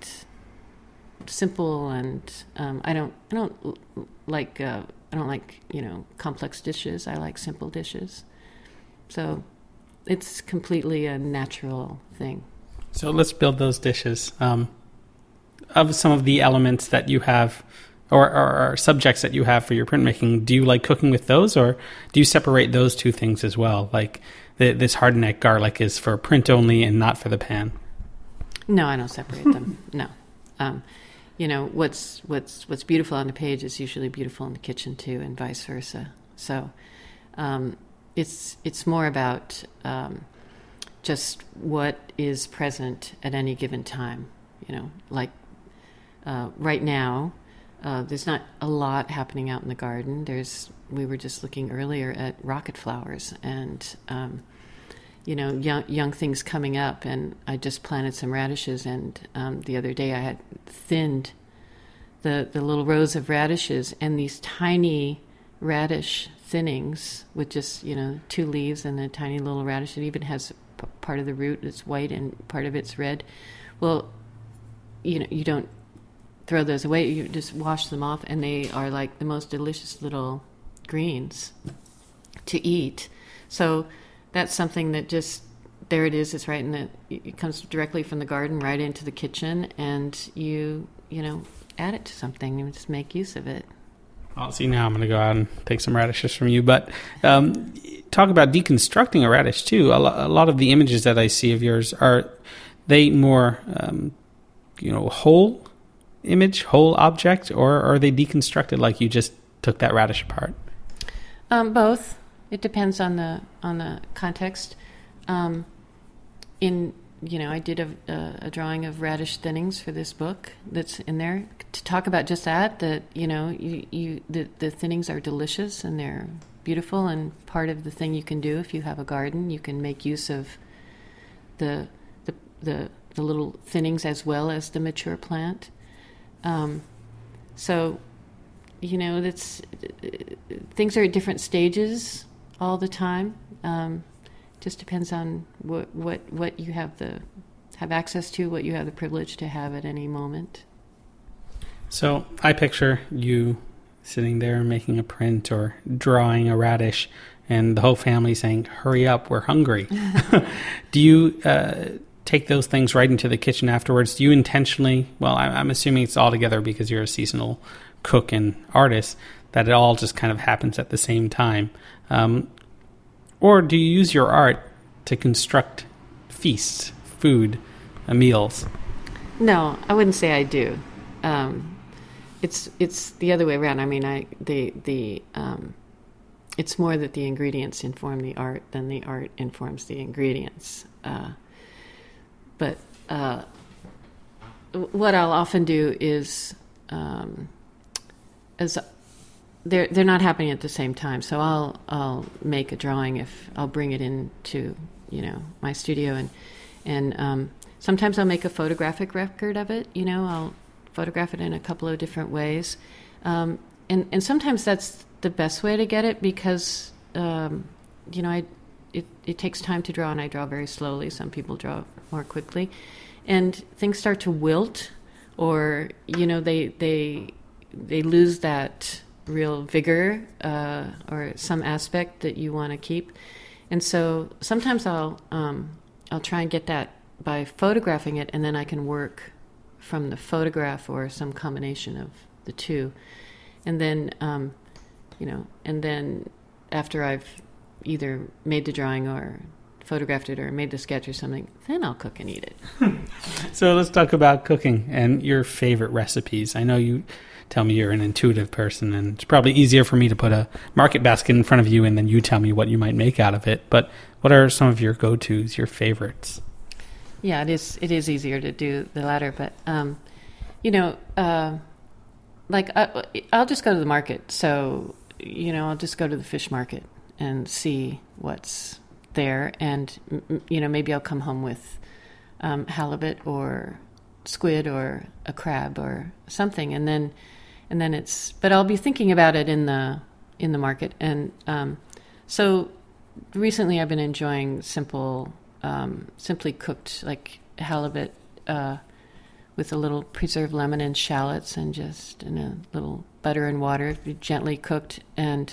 simple, and um, I don't I don't like uh, I don't like you know complex dishes. I like simple dishes. So it's completely a natural thing. So let's build those dishes. Um, of some of the elements that you have or, or, or subjects that you have for your printmaking, do you like cooking with those, or do you separate those two things as well? Like the, this hardneck garlic is for print only and not for the pan. No, I don't separate them. No. Um, you know, what's what's what's beautiful on the page is usually beautiful in the kitchen too, and vice versa. So um, it's it's more about um, just what is present at any given time. You know, like uh, right now, uh, there's not a lot happening out in the garden. There's we were just looking earlier at rocket flowers and um, you know young young things coming up. And I just planted some radishes. And um, the other day I had thinned the the little rows of radishes, and these tiny radish thinnings with just you know two leaves and a tiny little radish. It even has p- part of the root that's white and part of it's red. Well, you know, you don't throw those away. You just wash them off, and they are like the most delicious little greens to eat. So that's something that just, there it is. It's right in the, it comes directly from the garden right into the kitchen, and you you know, add it to something and just make use of it. Well, see, now I'm going to go out and take some radishes from you. But um, talk about deconstructing a radish, too. A, lo- a lot of the images that I see of yours, are they more, um, you know, whole image, whole object, or are they deconstructed like you just took that radish apart? Um, both. It depends on the on the context. Um, in you know, I did a, a, a drawing of radish thinnings for this book that's in there to talk about just that. That you know, you, you the the thinnings are delicious and they're beautiful, and part of the thing you can do if you have a garden, you can make use of the the the, the little thinnings as well as the mature plant. Um, so, you know, that's things are at different stages all the time. Um, just depends on what what what you have the have access to, what you have the privilege to have at any moment. So I picture you sitting there making a print or drawing a radish, and the whole family saying, "Hurry up, we're hungry." Do you uh, take those things right into the kitchen afterwards? Do you intentionally? Well, I, I'm assuming it's all together because you're a seasonal cook and artist, that it all just kind of happens at the same time. Um, or do you use your art to construct feasts, food, uh, meals? No, I wouldn't say I do. Um, it's it's the other way around. I mean, I the the um, it's more that the ingredients inform the art than the art informs the ingredients. Uh, but uh, what I'll often do is um, as they're they're not happening at the same time. So I'll I'll make a drawing if I'll bring it into you know my studio, and and um, sometimes I'll make a photographic record of it. You know, I'll photograph it in a couple of different ways, um, and and sometimes that's the best way to get it because um, you know I it it takes time to draw, and I draw very slowly. Some people draw more quickly, and things start to wilt, or you know they they they lose that real vigor uh, or some aspect that you want to keep. And so sometimes I'll um, I'll try and get that by photographing it, and then I can work from the photograph or some combination of the two. And then um, you know, and then after I've either made the drawing or photographed it or made the sketch or something, then I'll cook and eat it. So let's talk about cooking and your favorite recipes. I know you tell me you're an intuitive person, and it's probably easier for me to put a market basket in front of you and then you tell me what you might make out of it. But what are some of your go-tos, your favorites? Yeah, it is it is easier to do the latter. But, um, you know, uh, like I, I'll just go to the market. So, you know, I'll just go to the fish market and see what's there. And, you know, maybe I'll come home with um, halibut or squid or a crab or something. And then And then it's, but I'll be thinking about it in the in the market. And um, so recently I've been enjoying simple, um, simply cooked like halibut uh, with a little preserved lemon and shallots, and just in a little butter and water, gently cooked. And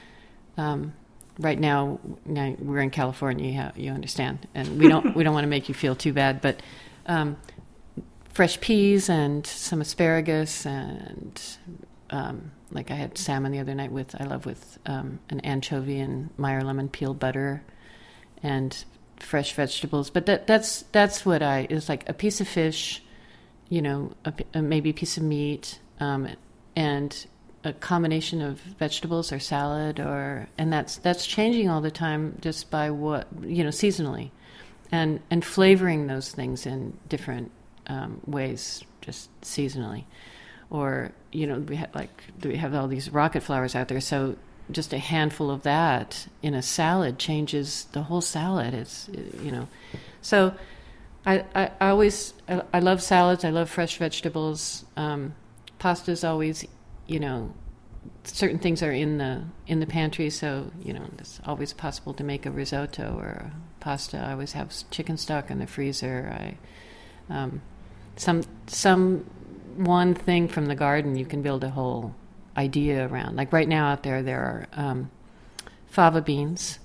um, right now, now we're in California, you, have, you understand, and we don't we don't want to make you feel too bad, but. Um, fresh peas and some asparagus, and um, like I had salmon the other night with, I love with um, an anchovy and Meyer lemon peel butter and fresh vegetables. But that, that's that's what I, it's like a piece of fish, you know, a, a, maybe a piece of meat, um, and a combination of vegetables or salad, or and that's that's changing all the time just by what, you know, seasonally, and and flavoring those things in different Um, ways, just seasonally. Or, you know, we have like we have all these rocket flowers out there, so just a handful of that in a salad changes the whole salad. It's, you know, so I, I, I always I, I love salads. I love fresh vegetables. Um, pasta's always, you know, certain things are in the in the pantry, so you know it's always possible to make a risotto or a pasta. I always have chicken stock in the freezer. I um, Some some one thing from the garden you can build a whole idea around. Like right now out there, there are um, fava beans,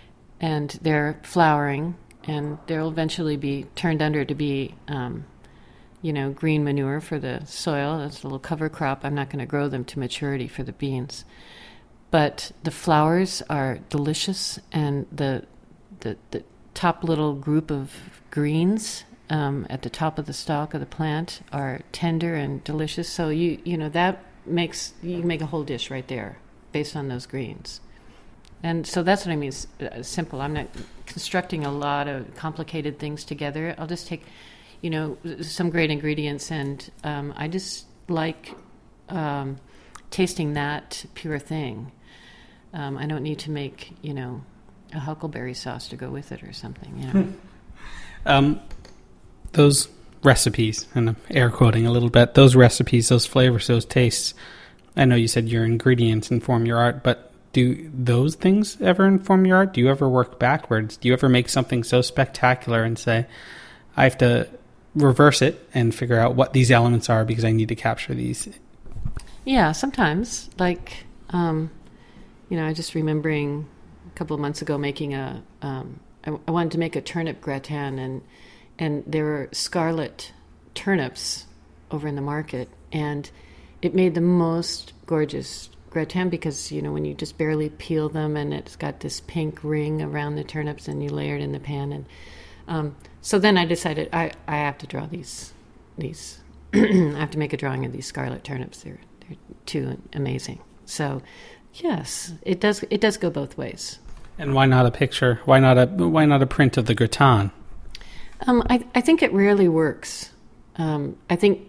and they're flowering, and they'll eventually be turned under to be um, you know, green manure for the soil. That's a little cover crop. I'm not going to grow them to maturity for the beans. But the flowers are delicious, and the the, the top little group of greens um, at the top of the stalk of the plant are tender and delicious. So you you know that makes you can make a whole dish right there based on those greens. And so that's what I mean. It's uh, simple. I'm not constructing a lot of complicated things together. I'll just take, you know, some great ingredients, and um, I just like um, tasting that pure thing. Um, I don't need to make, you know, a huckleberry sauce to go with it or something, you know. um, those recipes, and I'm air quoting a little bit, those recipes, those flavors, those tastes, I know you said your ingredients inform your art, but do those things ever inform your art? Do you ever work backwards? Do you ever make something so spectacular and say, I have to reverse it and figure out what these elements are because I need to capture these? Yeah, sometimes. Like, um, you know, I just remembering a couple of months ago making a, um, I, I wanted to make a turnip gratin, and and there were scarlet turnips over in the market, and it made the most gorgeous gratin because, you know, when you just barely peel them and it's got this pink ring around the turnips and you layer it in the pan. And um, so then I decided I, I have to draw these, these I have to make a drawing of these scarlet turnips. They're, they're too amazing. So yes, it does, it does go both ways. And why not a picture? Why not a, why not a print of the gratin? Um, I, I think it rarely works. Um, I think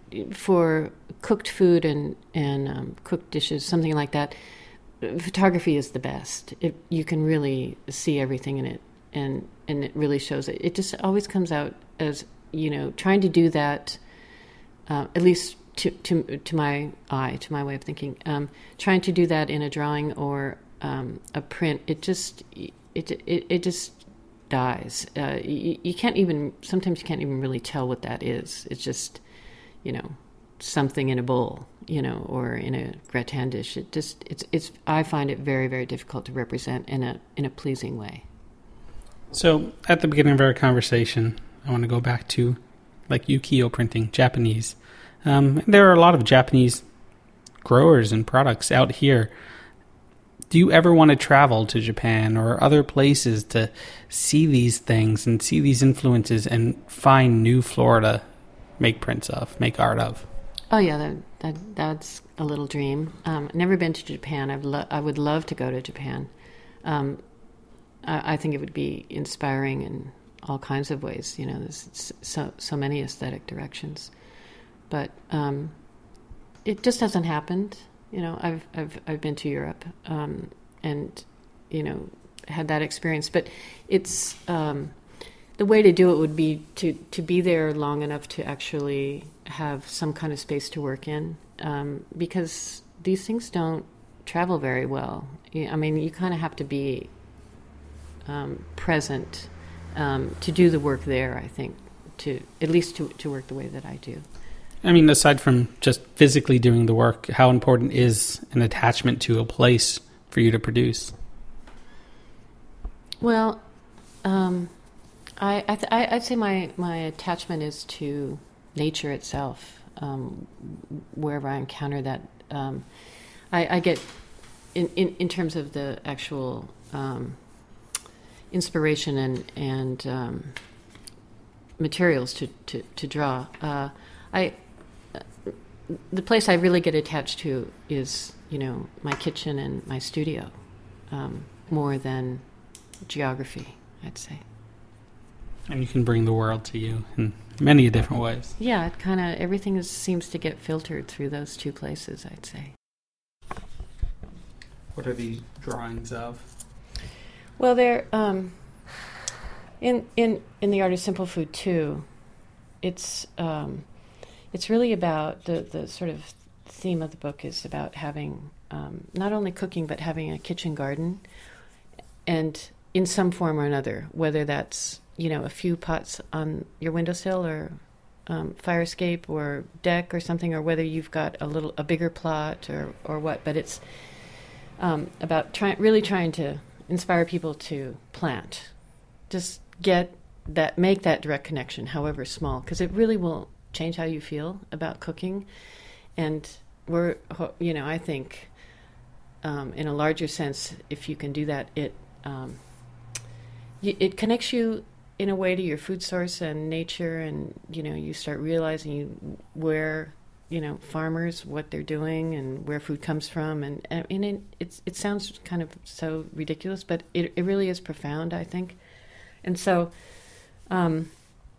for cooked food and and um, cooked dishes, something like that, photography is the best. It, you can really see everything in it, and and it really shows it. It just always comes out as, you know, trying to do that, uh, at least to to to my eye, to my way of thinking. Um, trying to do that in a drawing or um, a print, it just it it, it just dies. Uh, you, you can't even sometimes you can't even really tell what that is. It's just, you know, something in a bowl, you know, or in a gratin dish. It just, it's, it's, I find it very, very difficult to represent in a, in a pleasing way. So at the beginning of our conversation, I want to go back to like ukiyo printing, Japanese. Um, there are a lot of Japanese growers and products out here. Do you ever want to travel to Japan or other places to see these things and see these influences and find new flora to make prints of, make art of? Oh yeah, that, that that's a little dream. Um, never been to Japan. I've lo- I would love to go to Japan. Um, I, I think it would be inspiring in all kinds of ways. You know, there's so so many aesthetic directions, but um, it just hasn't happened. You know, I've I've I've been to Europe um, and, you know, had that experience, but it's um, the way to do it would be to, to be there long enough to actually have some kind of space to work in, um, because these things don't travel very well. I mean, you kind of have to be um, present um, to do the work there, I think, to at least to, to work the way that I do. I mean, aside from just physically doing the work, how important is an attachment to a place for you to produce? Well, um, I, I th- I'd say my, my attachment is to nature itself. Um, wherever I encounter that, um, I, I get, in, in, in terms of the actual um, inspiration and and um, materials to, to, to draw. Uh, I the place I really get attached to is, you know, my kitchen and my studio, um, more than geography, I'd say. And you can bring the world to you in many different ways. Yeah, it kind of, everything is, seems to get filtered through those two places, I'd say. What are these drawings of? Well, they're, um, in, in, in The Art of Simple Food, too, it's, um, it's really about, the, the sort of theme of the book is about having, um, not only cooking, but having a kitchen garden, and in some form or another, whether that's, you know, a few pots on your windowsill or um, fire escape or deck or something, or whether you've got a little a bigger plot or, or what. But it's um, about trying really trying to inspire people to plant. Just get that, make that direct connection, however small, because it really will change how you feel about cooking. And we're, you know, I think um, in a larger sense, if you can do that, it um, y- it connects you in a way to your food source and nature, and you know, you start realizing you, where, you know, farmers, what they're doing, and where food comes from, and and it it's, it sounds kind of so ridiculous, but it it really is profound, I think. And so, um,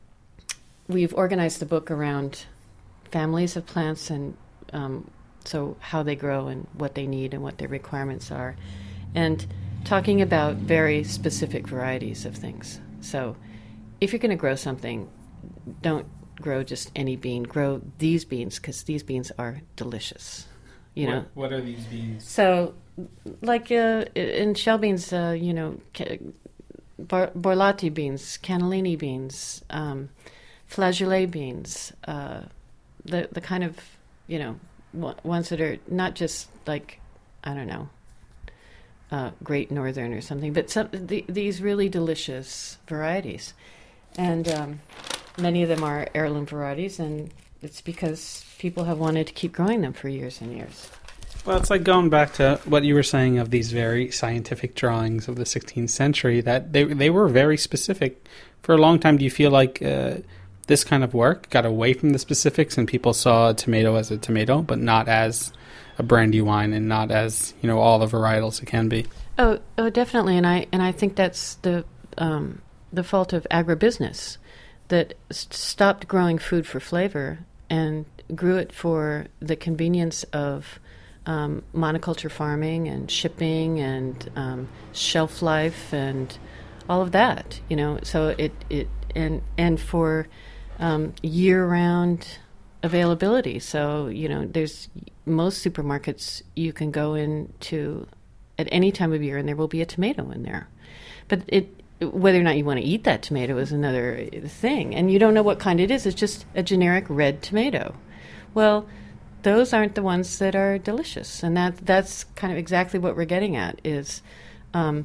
we've organized the book around families of plants, and um, so how they grow and what they need and what their requirements are, and talking about very specific varieties of things. So if you're going to grow something, don't grow just any bean. Grow these beans, because these beans are delicious. You what, know. What are these beans? So, like uh, in shell beans, uh, you know, bar- borlati beans, cannellini beans, um, flageolet beans, uh, the the kind of, you know, w- ones that are not just like, I don't know, uh, Great Northern or something, but some the, these really delicious varieties. And um, many of them are heirloom varieties, and it's because people have wanted to keep growing them for years and years. Well, it's like going back to what you were saying of these very scientific drawings of the sixteenth century, that they they were very specific. For a long time, do you feel like uh, this kind of work got away from the specifics and people saw a tomato as a tomato, but not as a brandy wine and not as, you know, all the varietals it can be? Oh, oh, definitely. And I and I think that's the um, the fault of agribusiness, that st- stopped growing food for flavor and grew it for the convenience of um, monoculture farming and shipping and um, shelf life and all of that. You know, so it it and and for um, year-round availability. So, you know, there's most supermarkets you can go into at any time of year, and there will be a tomato in there. But it, whether or not you want to eat that tomato is another thing. And you don't know what kind it is. It's just a generic red tomato. Well, those aren't the ones that are delicious. And that that's kind of exactly what we're getting at is, um,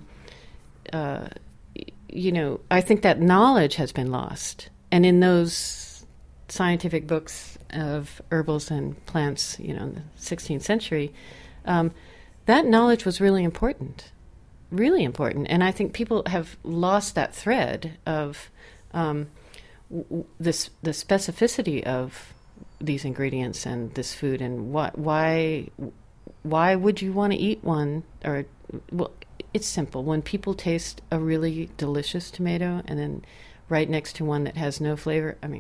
uh, you know, I think that knowledge has been lost. And in those scientific books of herbals and plants, you know, in the sixteenth century, um, that knowledge was really important, really important. And I think people have lost that thread of um, w- this, the specificity of these ingredients and this food, and what, why, why would you want to eat one? Or, well, it's simple. When people taste a really delicious tomato and then right next to one that has no flavor, I mean,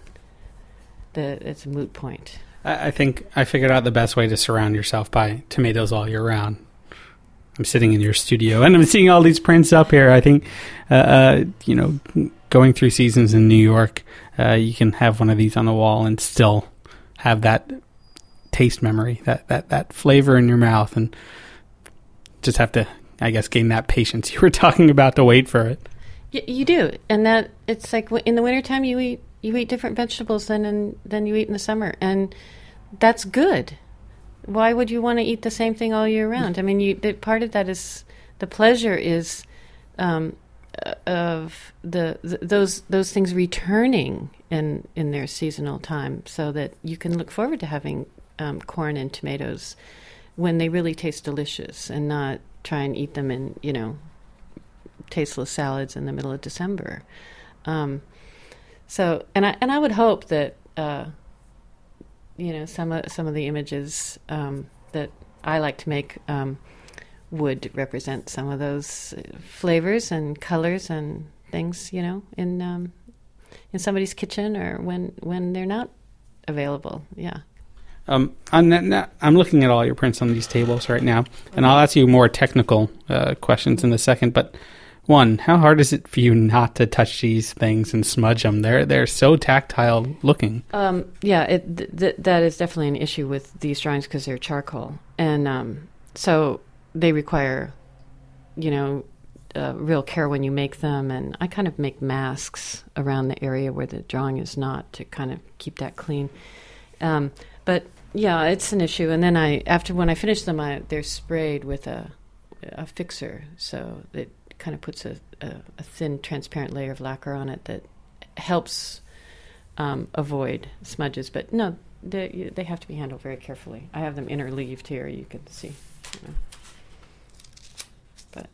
the, it's a moot point. I think I figured out the best way to surround yourself by tomatoes all year round. I'm sitting in your studio and I'm seeing all these prints up here. I think, uh, uh, you know, going through seasons in New York, uh, you can have one of these on the wall and still have that taste memory, that, that, that flavor in your mouth, and just have to, I guess, gain that patience you were talking about to wait for it. Y- you do. And that it's like in the wintertime you eat You eat different vegetables than in, than you eat in the summer, and that's good. Why would you want to eat the same thing all year round? I mean, you, the, part of that is the pleasure is um, of the, the those those things returning in in their seasonal time, so that you can look forward to having um, corn and tomatoes when they really taste delicious, and not try and eat them in, you know, tasteless salads in the middle of December. Um, So, and I and I would hope that uh, you know, some of some of the images um, that I like to make um, would represent some of those flavors and colors and things, you know, in um, in somebody's kitchen or when when they're not available. Yeah. Um, I'm, not, I'm looking at all your prints on these tables right now, and I'll ask you more technical uh, questions in a second, but. One, how hard is it for you not to touch these things and smudge them? They're they're so tactile looking. Um, yeah, it, th- th- that is definitely an issue with these drawings because they're charcoal, and um, so they require, you know, uh, real care when you make them. And I kind of make masks around the area where the drawing is not to kind of keep that clean. Um, but yeah, it's an issue. And then I, after when I finish them, I, they're sprayed with a a fixer, so that kind of puts a, a, a thin, transparent layer of lacquer on it that helps um, avoid smudges. But no, they, they have to be handled very carefully. I have them interleaved here, you can see. You know. But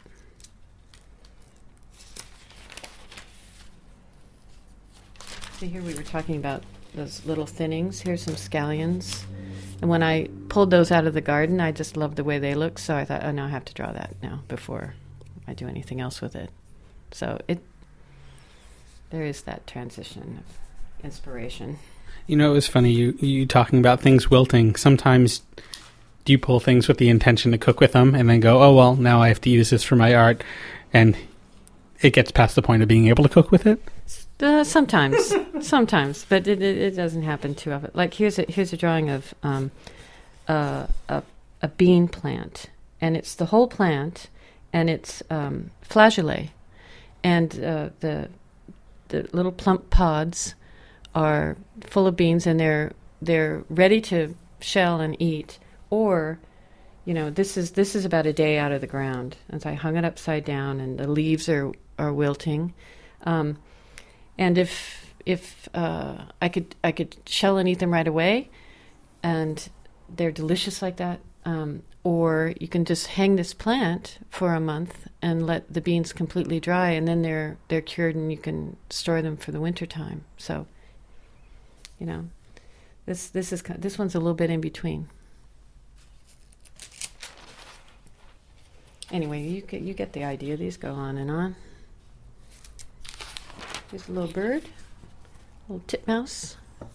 see, here we were talking about those little thinnings. Here's some scallions. And when I pulled those out of the garden, I just loved the way they looked. So I thought, oh, no, I have to draw that now before I do anything else with it. So it, there is that transition of inspiration. You know, it was funny, you, you talking about things wilting. Sometimes do you pull things with the intention to cook with them and then go, oh, well, now I have to use this for my art, and it gets past the point of being able to cook with it? Uh, sometimes, sometimes, but it, it, it doesn't happen too often. Like here's a here's a drawing of um, uh, a a bean plant, and it's the whole plant, and it's um, flageolet, and uh, the the little plump pods are full of beans, and they're they're ready to shell and eat. Or, you know, this is this is about a day out of the ground, and so I hung it upside down, and the leaves are are wilting. Um, And if if uh, I could I could shell and eat them right away, and they're delicious like that. Um, or you can just hang this plant for a month and let the beans completely dry, and then they're they're cured, and you can store them for the winter time. So, you know, this this is this one's a little bit in between. Anyway, you get you get the idea. These go on and on. Here's a little bird, a little titmouse,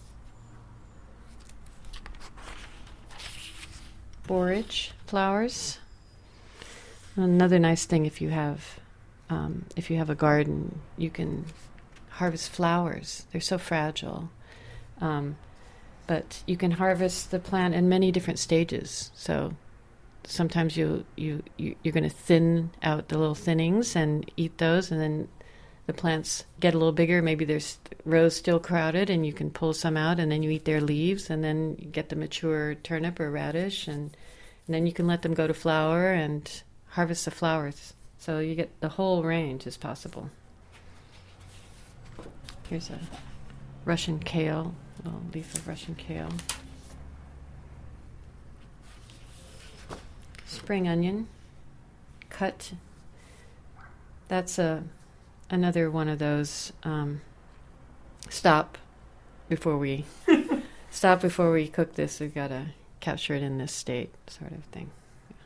borage flowers. Another nice thing, if you have, um, if you have a garden, you can harvest flowers. They're so fragile, um, but you can harvest the plant in many different stages. So sometimes you you, you you're going to thin out the little thinnings and eat those, and then the plants get a little bigger. Maybe there's rows still crowded, and you can pull some out, and then you eat their leaves, and then you get the mature turnip or radish, and, and then you can let them go to flower and harvest the flowers. So you get the whole range is possible. Here's a Russian kale, a little leaf of Russian kale. Spring onion, cut. That's a another one of those um, stop before we stop before we cook this. We've got to capture it in this state, sort of thing. Yeah.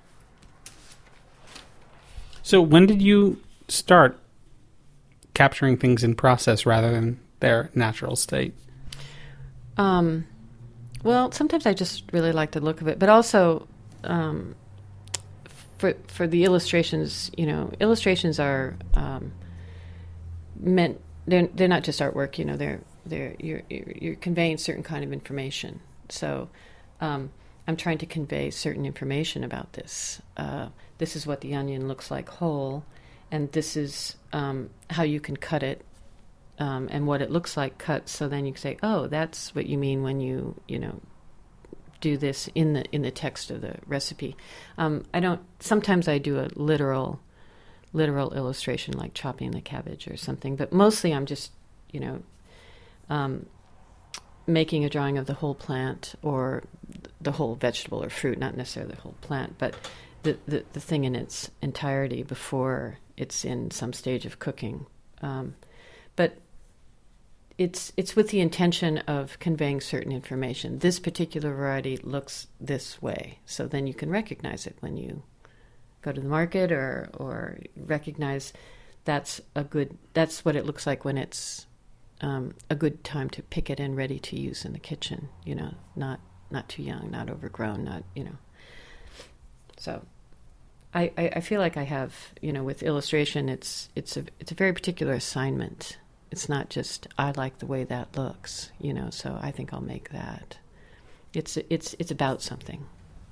So when did you start capturing things in process rather than their natural state? Um, well, sometimes I just really like the look of it, but also um, for for the illustrations, you know, illustrations are um, meant they're they're not just artwork, you know, they're they're you're you're conveying certain kind of information. So um, I'm trying to convey certain information about this. Uh, this is what the onion looks like whole, and this is um, how you can cut it, um, and what it looks like cut. So then you can say, oh, that's what you mean when you you know do this in the in the text of the recipe. Um, I don't. Sometimes I do a literal. literal illustration, like chopping the cabbage or something, but mostly I'm just, you know, um, making a drawing of the whole plant or the whole vegetable or fruit, not necessarily the whole plant, but the, the, the thing in its entirety before it's in some stage of cooking. Um, but it's it's with the intention of conveying certain information. This particular variety looks this way, so then you can recognize it when you go to the market, or or recognize that's a good that's what it looks like when it's um, a good time to pick it and ready to use in the kitchen. You know, not not too young, not overgrown, not you know. So, I, I, I feel like I have you know with illustration, it's it's a it's a very particular assignment. It's not just I like the way that looks, you know. So I think I'll make that. It's it's it's about something.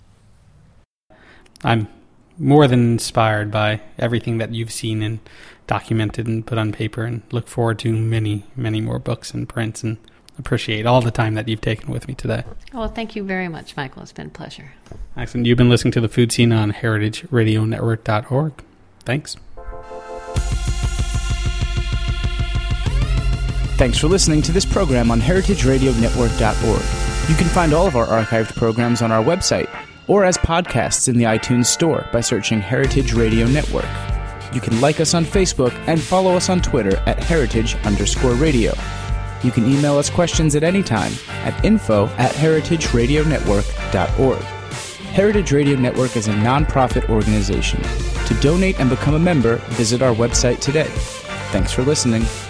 I'm more than inspired by everything that you've seen and documented and put on paper, and look forward to many, many more books and prints, and appreciate all the time that you've taken with me today. Well, thank you very much, Michael. It's been a pleasure. Excellent. You've been listening to The Food Scene on heritage radio network dot org. Thanks. Thanks for listening to this program on heritage radio network dot org. You can find all of our archived programs on our website or as podcasts in the iTunes Store by searching Heritage Radio Network. You can like us on Facebook and follow us on Twitter at heritage underscore radio. You can email us questions at any time at info at heritage radio network dot org. Heritage Radio Network is a non-profit organization. To donate and become a member, visit our website today. Thanks for listening.